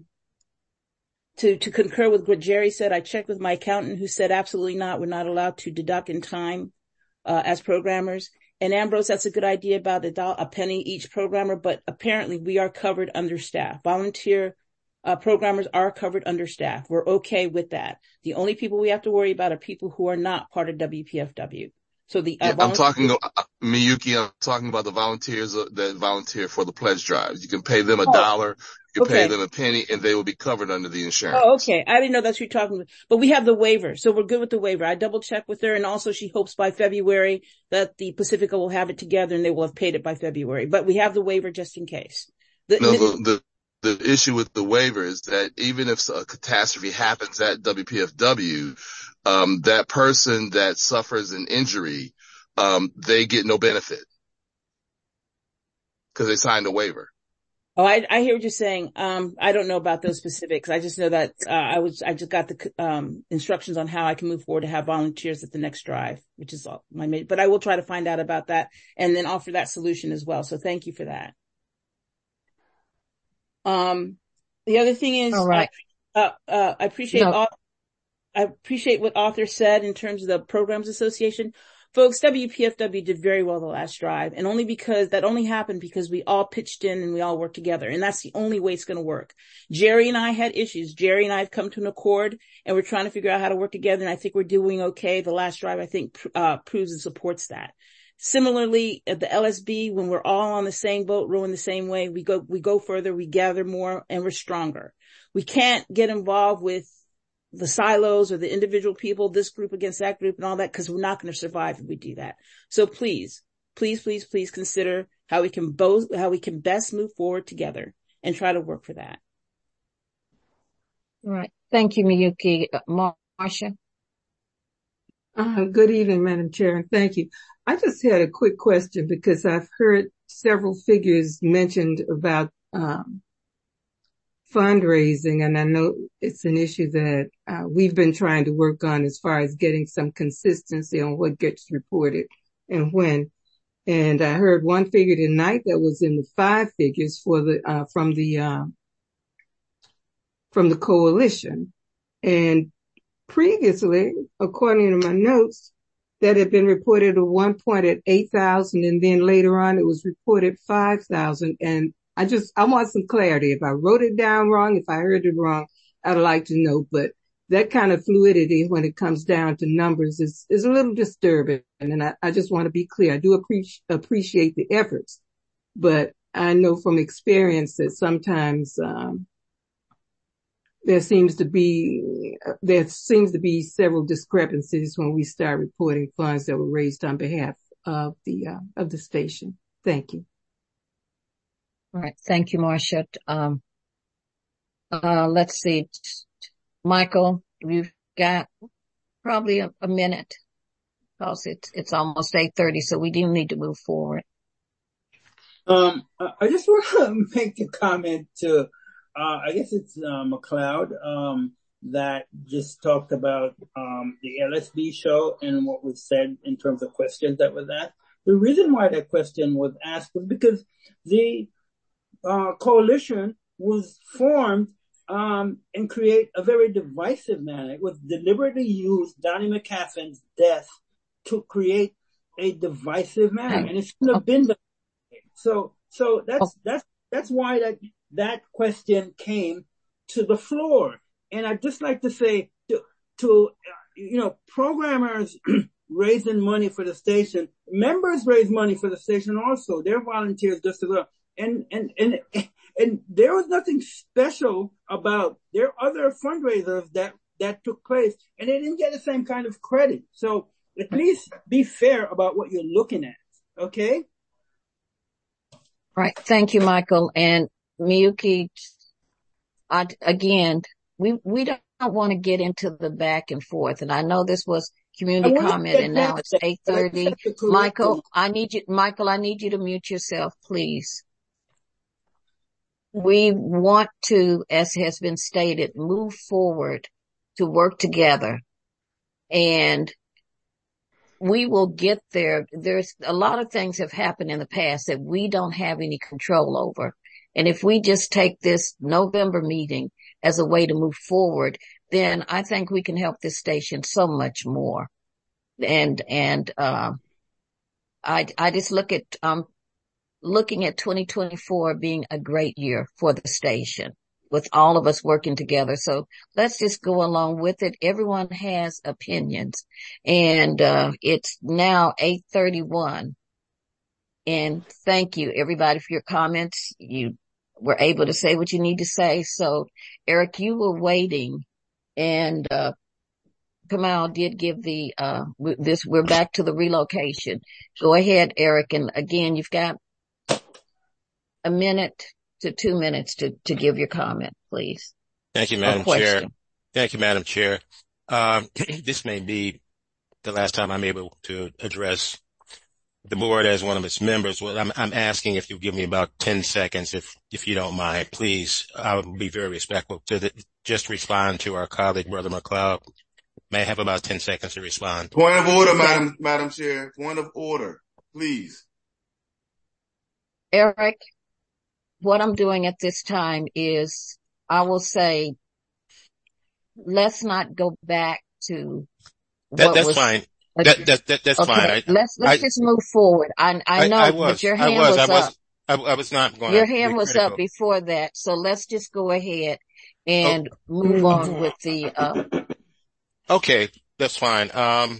to, to concur with what Jerry said. I checked with my accountant who said absolutely not. We're not allowed to deduct in time, uh, as programmers. And Ambrose, that's a good idea about a, do- a penny each programmer, but apparently we are covered under staff. Volunteer Uh, programmers are covered under staff. We're okay with that. The only people we have to worry about are people who are not part of W P F W. So the, uh, yeah, I'm talking, uh, Miyuki, I'm talking about the volunteers uh, that volunteer for the pledge drive. You can pay them a oh, dollar, you can okay. pay them a penny, and they will be covered under the insurance. Oh, okay. I didn't know that's what you're talking about. But we have the waiver, so we're good with the waiver. I double checked with her, and also she hopes by February that the Pacifica will have it together and they will have paid it by February. But we have the waiver just in case. The, no, the, the, the The issue with the waiver is that even if a catastrophe happens at W P F W, um, that person that suffers an injury, um, they get no benefit because they signed a waiver. Oh, I, I hear what you're saying. Um, I don't know about those specifics. I just know that, uh, I was, I just got the, um, instructions on how I can move forward to have volunteers at the next drive, which is all my main, but I will try to find out about that and then offer that solution as well. So thank you for that. Um, the other thing is, all right. I, uh, uh, I appreciate, no. all, I appreciate what Author said in terms of the Programs Association. Folks, W P F W did very well the last drive, and only because that only happened because we all pitched in and we all worked together. And that's the only way it's going to work. Jerry and I had issues. Jerry and I have come to an accord, and we're trying to figure out how to work together. And I think we're doing okay. The last drive, I think, uh, proves and supports that. Similarly, at the L S B, when we're all on the same boat, rowing the same way, we go, we go further, we gather more, and we're stronger. We can't get involved with the silos or the individual people, this group against that group and all that, because we're not going to survive if we do that. So please, please, please, please consider how we can both, how we can best move forward together and try to work for that. All right. Thank you, Miyuki. Uh, Marcia. Uh, good evening, Madam Chair, and thank you. I just had a quick question because I've heard several figures mentioned about um, fundraising, and I know it's an issue that uh, we've been trying to work on as far as getting some consistency on what gets reported and when. And I heard one figure tonight that was in the five figures for the uh, from the uh, from the coalition, and previously, according to my notes, that had been reported at one point at eight thousand, and then later on it was reported five thousand. And I just, I want some clarity. If I wrote it down wrong, if I heard it wrong, I'd like to know. But that kind of fluidity when it comes down to numbers is, is a little disturbing. And I, I just want to be clear. I do appreciate, appreciate the efforts, but I know from experience that sometimes, um, There seems to be, there seems to be several discrepancies when we start reporting funds that were raised on behalf of the, uh, of the station. Thank you. All right. Thank you, Marcia. Um, uh, let's see. Michael, you've got probably a, a minute because it's, it's almost eight thirty, so we do need to move forward. Um, I just want to make a comment to, uh, I guess it's, uh, McLeod, um, that just talked about, um, the L S B show and what was said in terms of questions that was asked. The reason why that question was asked was because the, uh, coalition was formed, um, and create a very divisive manner. It was deliberately used Donnie McCaffin's death to create a divisive manner, and it shouldn't have been the So, so that's, that's, that's why that, that question came to the floor. And I'd just like to say to, to, you know, programmers raising money for the station, members raise money for the station also. They're volunteers just as well. And, and, and, and there was nothing special about, there are other fundraisers that, that took place and they didn't get the same kind of credit. So at least be fair about what you're looking at. Okay? Right. Thank you, Michael. And Miyuki, I, again, we, we don't want to get into the back and forth. And I know this was community comment and now it's eight thirty. Michael, I need you, Michael, I need you to mute yourself, please. We want to, as has been stated, move forward to work together, and we will get there. There's a lot of things have happened in the past that we don't have any control over. And if we just take this November meeting as a way to move forward, then I think we can help this station so much more. And, and, uh, I, I just look at, um, looking at twenty twenty-four being a great year for the station with all of us working together. So let's just go along with it. Everyone has opinions, and, uh, it's now eight thirty-one. And thank you everybody for your comments. You were able to say what you need to say. So Eric, you were waiting, and, uh, Kamal did give the, uh, this, we're back to the relocation. Go ahead, Eric. And again, you've got a minute to two minutes to, to give your comment, please. Thank you, Madam Chair. Thank you, Madam Chair. Um, this may be the last time I'm able to address the board as one of its members. Well, I'm, I'm asking if you give me about ten seconds, if, if you don't mind, please. I would be very respectful to the, just respond to our colleague, Brother McLeod. May I have about ten seconds to respond? Point of order, Madam, Madam Chair. Point of order, please. Eric, what I'm doing at this time is I will say, let's not go back to that, what that's was, fine. That, that, that, that's okay, fine. I, let's, let's I, just move forward. I, I know, I, I was, but your hand I was, was, I was, up. I, I was not going Your to hand was critical. up before that. So let's just go ahead and oh. move on with the, uh. Okay, that's fine. Um,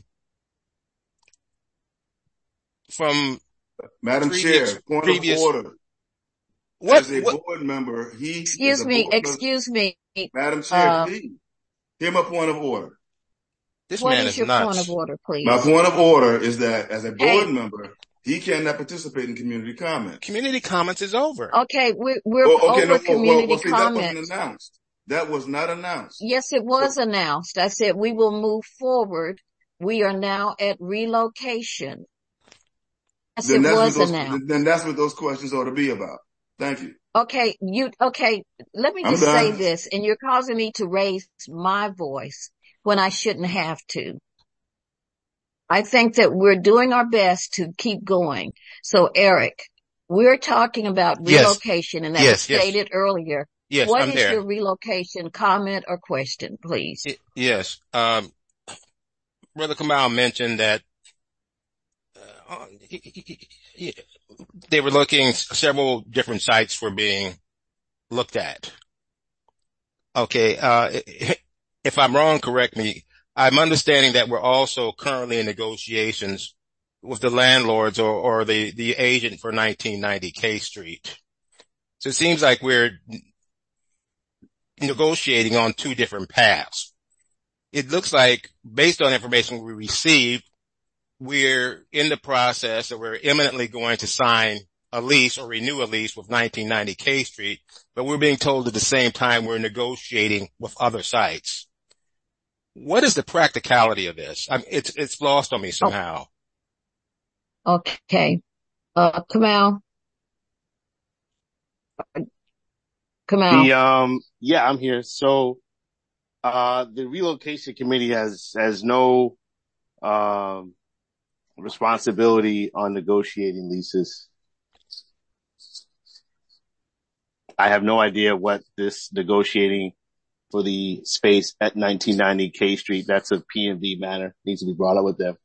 from Madam previous, Chair, point previous, of order. What, As a what? board member, he Excuse me, excuse me. Madam Chair, uh, please. Hear my point of order. This what man is is your nuts. point of order, please? My point of order is that as a board hey. member, he cannot participate in community comments. Community comments is over. Okay, we're, we're oh, okay, over no, community well, well, see, comments. That wasn't announced. That was not announced. Yes, it was so, announced. I said we will move forward. We are now at relocation. Yes, then it that's was what those, announced. Then that's what those questions ought to be about. Thank you. Okay, you, okay, let me just say this, and you're causing me to raise my voice when I shouldn't have to. I think that we're doing our best to keep going. So Eric, we're talking about relocation, yes. and that yes, was stated yes. earlier. Yes, what I'm is there. your relocation comment or question, please? It, yes. Um, Brother Kamal mentioned that uh, he, he, he, they were looking, several different sites were being looked at. Okay. Uh, if I'm wrong, correct me. I'm understanding that we're also currently in negotiations with the landlords or, or the, the agent for nineteen ninety K Street. So it seems like we're negotiating on two different paths. It looks like, based on information we received, we're in the process or we're imminently going to sign a lease or renew a lease with nineteen ninety K Street, but we're being told at the same time we're negotiating with other sites. what is the practicality of this? I mean, it's, it's lost on me somehow. Oh. Okay. Uh, Kamal. Kamal. The, um, yeah, I'm here. So, uh, the relocation committee has, has no, um, responsibility on negotiating leases. I have no idea what this negotiating for the space at nineteen ninety K Street, that's a P and V matter, needs to be brought up with them.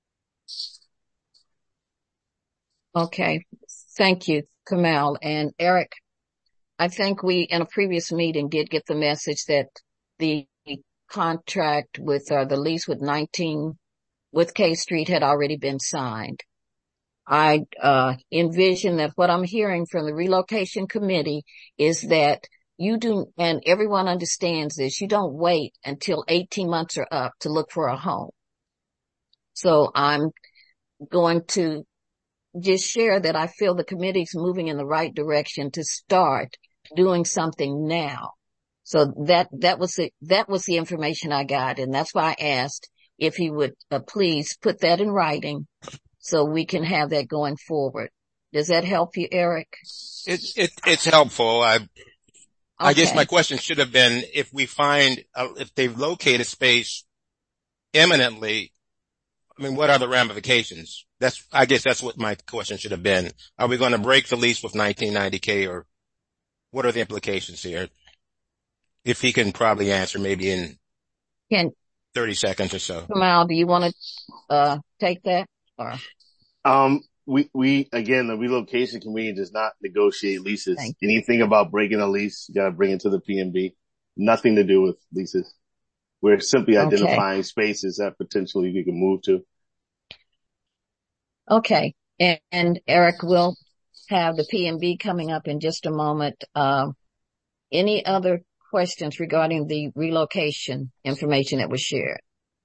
Okay. Thank you, Kamal. And Eric, I think we, in a previous meeting, did get the message that the contract with, uh, the lease with nineteen, with K Street had already been signed. I, uh, envision that what I'm hearing from the relocation committee is that you do, and everyone understands this, you don't wait until eighteen months are up to look for a home. So I'm going to just share that I feel the committee's moving in the right direction to start doing something now. So that, that was the, that was the information I got. And that's why I asked if he would uh, please put that in writing so we can have that going forward. Does that help you, Eric? It, it, it's helpful. I, okay. I guess my question should have been, if we find, uh, if they've located space imminently, I mean, what are the ramifications? That's, I guess that's what my question should have been. Are we going to break the lease with nineteen ninety K, or what are the implications here? If he can probably answer maybe in can, thirty seconds or so. Kamal, do you want to, uh, take that? Or? Um, we, we, again, the relocation committee does not negotiate leases. Anything about breaking a lease, you gotta bring it to the P and B. Nothing to do with leases. We're simply identifying okay. spaces that potentially we can move to. Okay. And, and Eric, will have the P and B coming up in just a moment. Um, any other questions regarding the relocation information that was shared?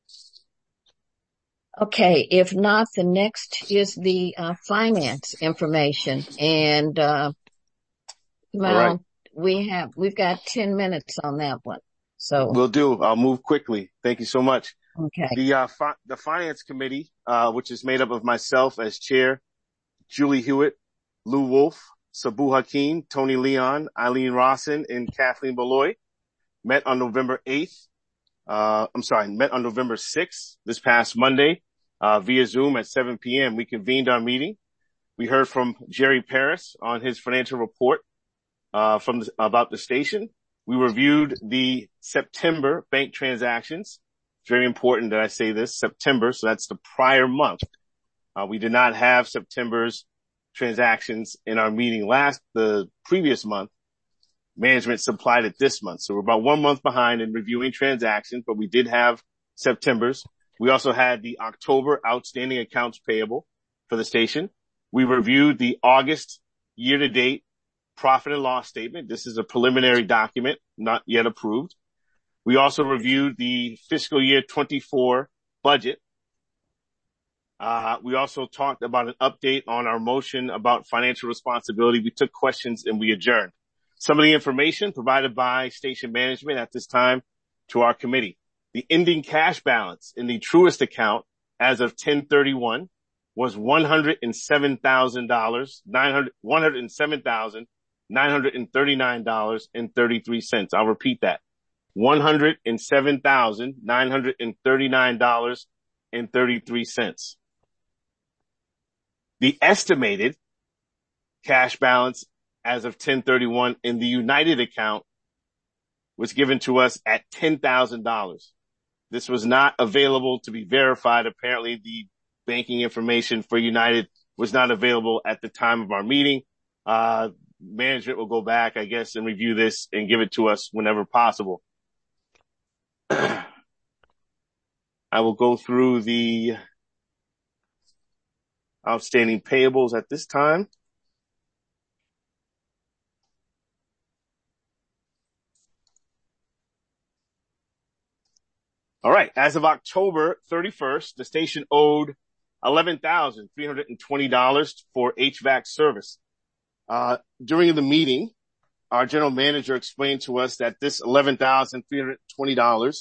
Okay. If not, the next is the uh, finance information. And, uh, well, right. we have, we've got ten minutes on that one. So we'll do. I'll move quickly. Thank you so much. Okay. The, uh, fi- the finance committee, uh, which is made up of myself as chair, Julie Hewitt, Lou Wolf, Sabu Hakeem, Tony Leon, Eileen Rawson, and Kathleen Beloy, met on November eighth. Uh, I'm sorry, met on November sixth, this past Monday, uh, via Zoom at seven p.m. We convened our meeting. We heard from Jerry Paris on his financial report, uh, from the, about the station. We reviewed the September bank transactions. It's very important that I say this, September. So that's the prior month. Uh, we did not have September's transactions in our meeting last, the previous month. Management supplied it this month. So we're about one month behind in reviewing transactions, but we did have September's. We also had the October outstanding accounts payable for the station. We reviewed the August year-to-date profit and loss statement. This is a preliminary document, not yet approved. We also reviewed the fiscal year twenty-four budget. Uh, we also talked about an update on our motion about financial responsibility. We took questions and we adjourned. Some of the information provided by station management at this time to our committee. The ending cash balance in the Truist account as of ten thirty-one was one hundred seven thousand dollars, one hundred seven thousand nine hundred thirty-nine dollars and thirty-three cents. I'll repeat that. one hundred seven thousand nine hundred thirty-nine dollars and thirty-three cents. The estimated cash balance as of ten thirty-one in the United account was given to us at ten thousand dollars. This was not available to be verified. Apparently the banking information for United was not available at the time of our meeting. Uh, management will go back, I guess, and review this and give it to us whenever possible. I will go through the outstanding payables at this time. All right. As of October thirty-first, the station owed eleven thousand three hundred twenty dollars for H V A C service. Uh, during the meeting, our general manager explained to us that this eleven thousand three hundred twenty dollars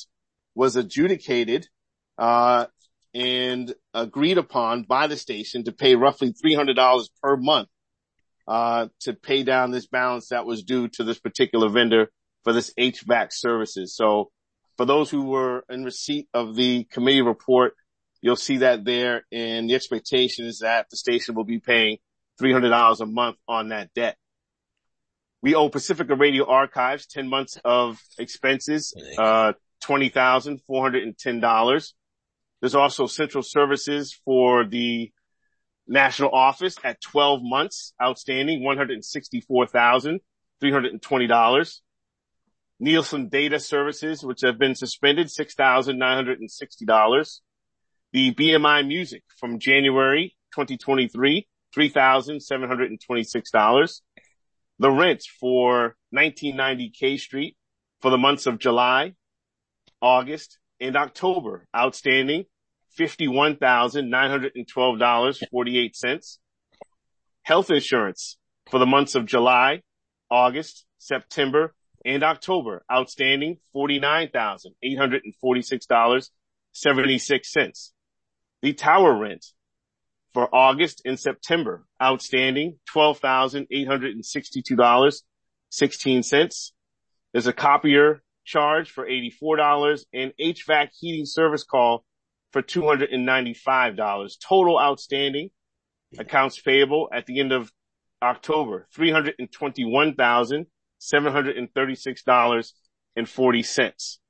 was adjudicated, uh, and agreed upon by the station to pay roughly three hundred dollars per month, uh, to pay down this balance that was due to this particular vendor for this H V A C services. So for those who were in receipt of the committee report, you'll see that there, and the expectation is that the station will be paying three hundred dollars a month on that debt. We owe Pacifica Radio Archives ten months of expenses, uh, twenty thousand four hundred ten dollars. There's also Central Services for the national office at twelve months, outstanding one hundred sixty-four thousand three hundred twenty dollars. Nielsen Data Services, which have been suspended, six thousand nine hundred sixty dollars. The B M I Music from January twenty twenty-three, three thousand seven hundred twenty-six dollars. The rent for nineteen ninety K Street for the months of July, August, and October, outstanding fifty-one thousand nine hundred twelve dollars and forty-eight cents. Health insurance for the months of July, August, September, and October, outstanding forty-nine thousand eight hundred forty-six dollars and seventy-six cents. The tower rent for August and September, outstanding twelve thousand eight hundred sixty-two dollars and sixteen cents. There's a copier charge for eighty-four dollars and H V A C heating service call for two hundred ninety-five dollars. Total outstanding accounts payable at the end of October, three hundred twenty-one thousand seven hundred thirty-six dollars and forty cents.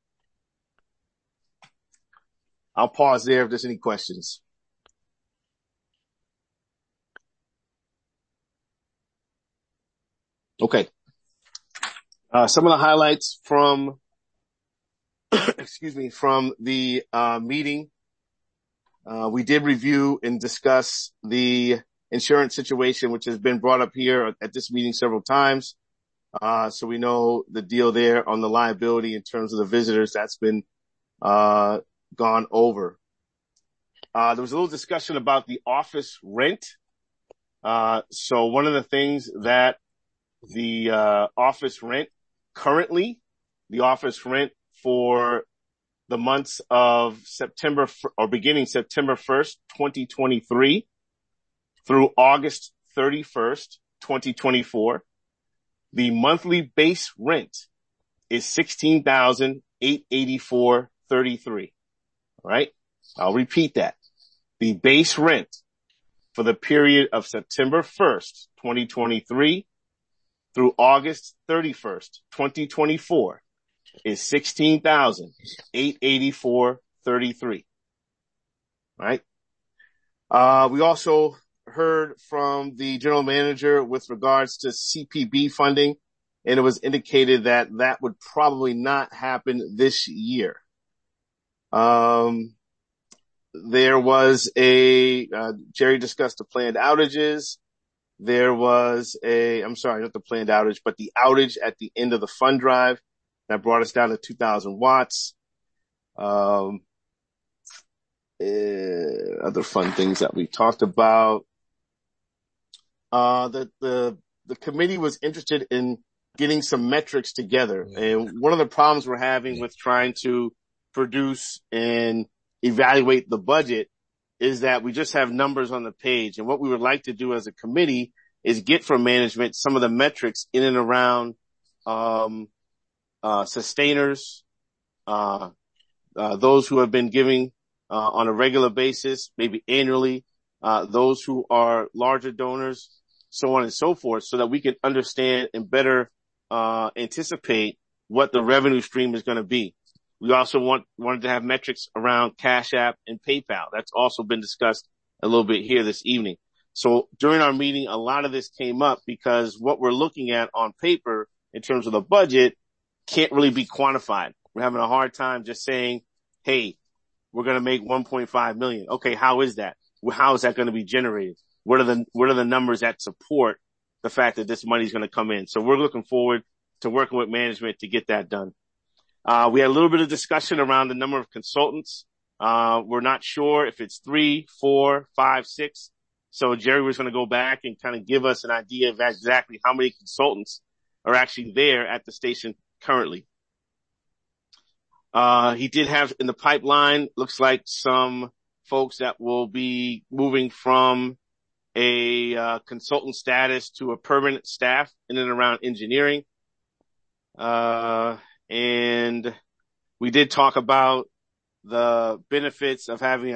I'll pause there if there's any questions. Okay. Uh, some of the highlights from, excuse me, from the, uh, meeting. Uh, we did review and discuss the insurance situation, which has been brought up here at this meeting several times. Uh, so we know the deal there on the liability in terms of the visitors. That's been, uh, gone over. Uh, there was a little discussion about the office rent. Uh, so one of the things that the, uh, office rent currently, the office rent for the months of September or beginning September first, twenty twenty-three through August thirty-first, twenty twenty-four, the monthly base rent is sixteen thousand eight hundred eighty-four dollars and thirty-three cents. All right. I'll repeat that. The base rent for the period of September first, twenty twenty-three through August thirty-first, twenty twenty-four is sixteen thousand eight hundred eighty-four dollars and thirty-three cents. All right. Uh, we also heard from the general manager with regards to C P B funding, and it was indicated that that would probably not happen this year. Um, there was a, uh, Jerry discussed the planned outages. There was a, I'm sorry, not the planned outage, but the outage at the end of the fund drive that brought us down to two thousand watts. Um, uh, other fun things that we talked about. Uh, the, the, the committee was interested in getting some metrics together. And one of the problems we're having with trying to produce and evaluate the budget is that we just have numbers on the page. And what we would like to do as a committee is get from management some of the metrics in and around, um, uh, sustainers, uh, uh, those who have been giving, uh, on a regular basis, maybe annually, uh, those who are larger donors, so on and so forth, so that we can understand and better, uh, anticipate what the revenue stream is going to be. We also want, wanted to have metrics around Cash App and PayPal. That's also been discussed a little bit here this evening. So during our meeting, a lot of this came up because what we're looking at on paper in terms of the budget can't really be quantified. We're having a hard time just saying, hey, we're going to make one point five million. Okay. How is that? How is that going to be generated? What are the, what are the numbers that support the fact that this money is going to come in? So we're looking forward to working with management to get that done. Uh, we had a little bit of discussion around the number of consultants. Uh, we're not sure if it's three, four, five, six. So Jerry was going to go back and kind of give us an idea of exactly how many consultants are actually there at the station currently. Uh, he did have in the pipeline, looks like some folks that will be moving from a uh, consultant status to a permanent staff in and around engineering. Uh, and we did talk about the benefits of having a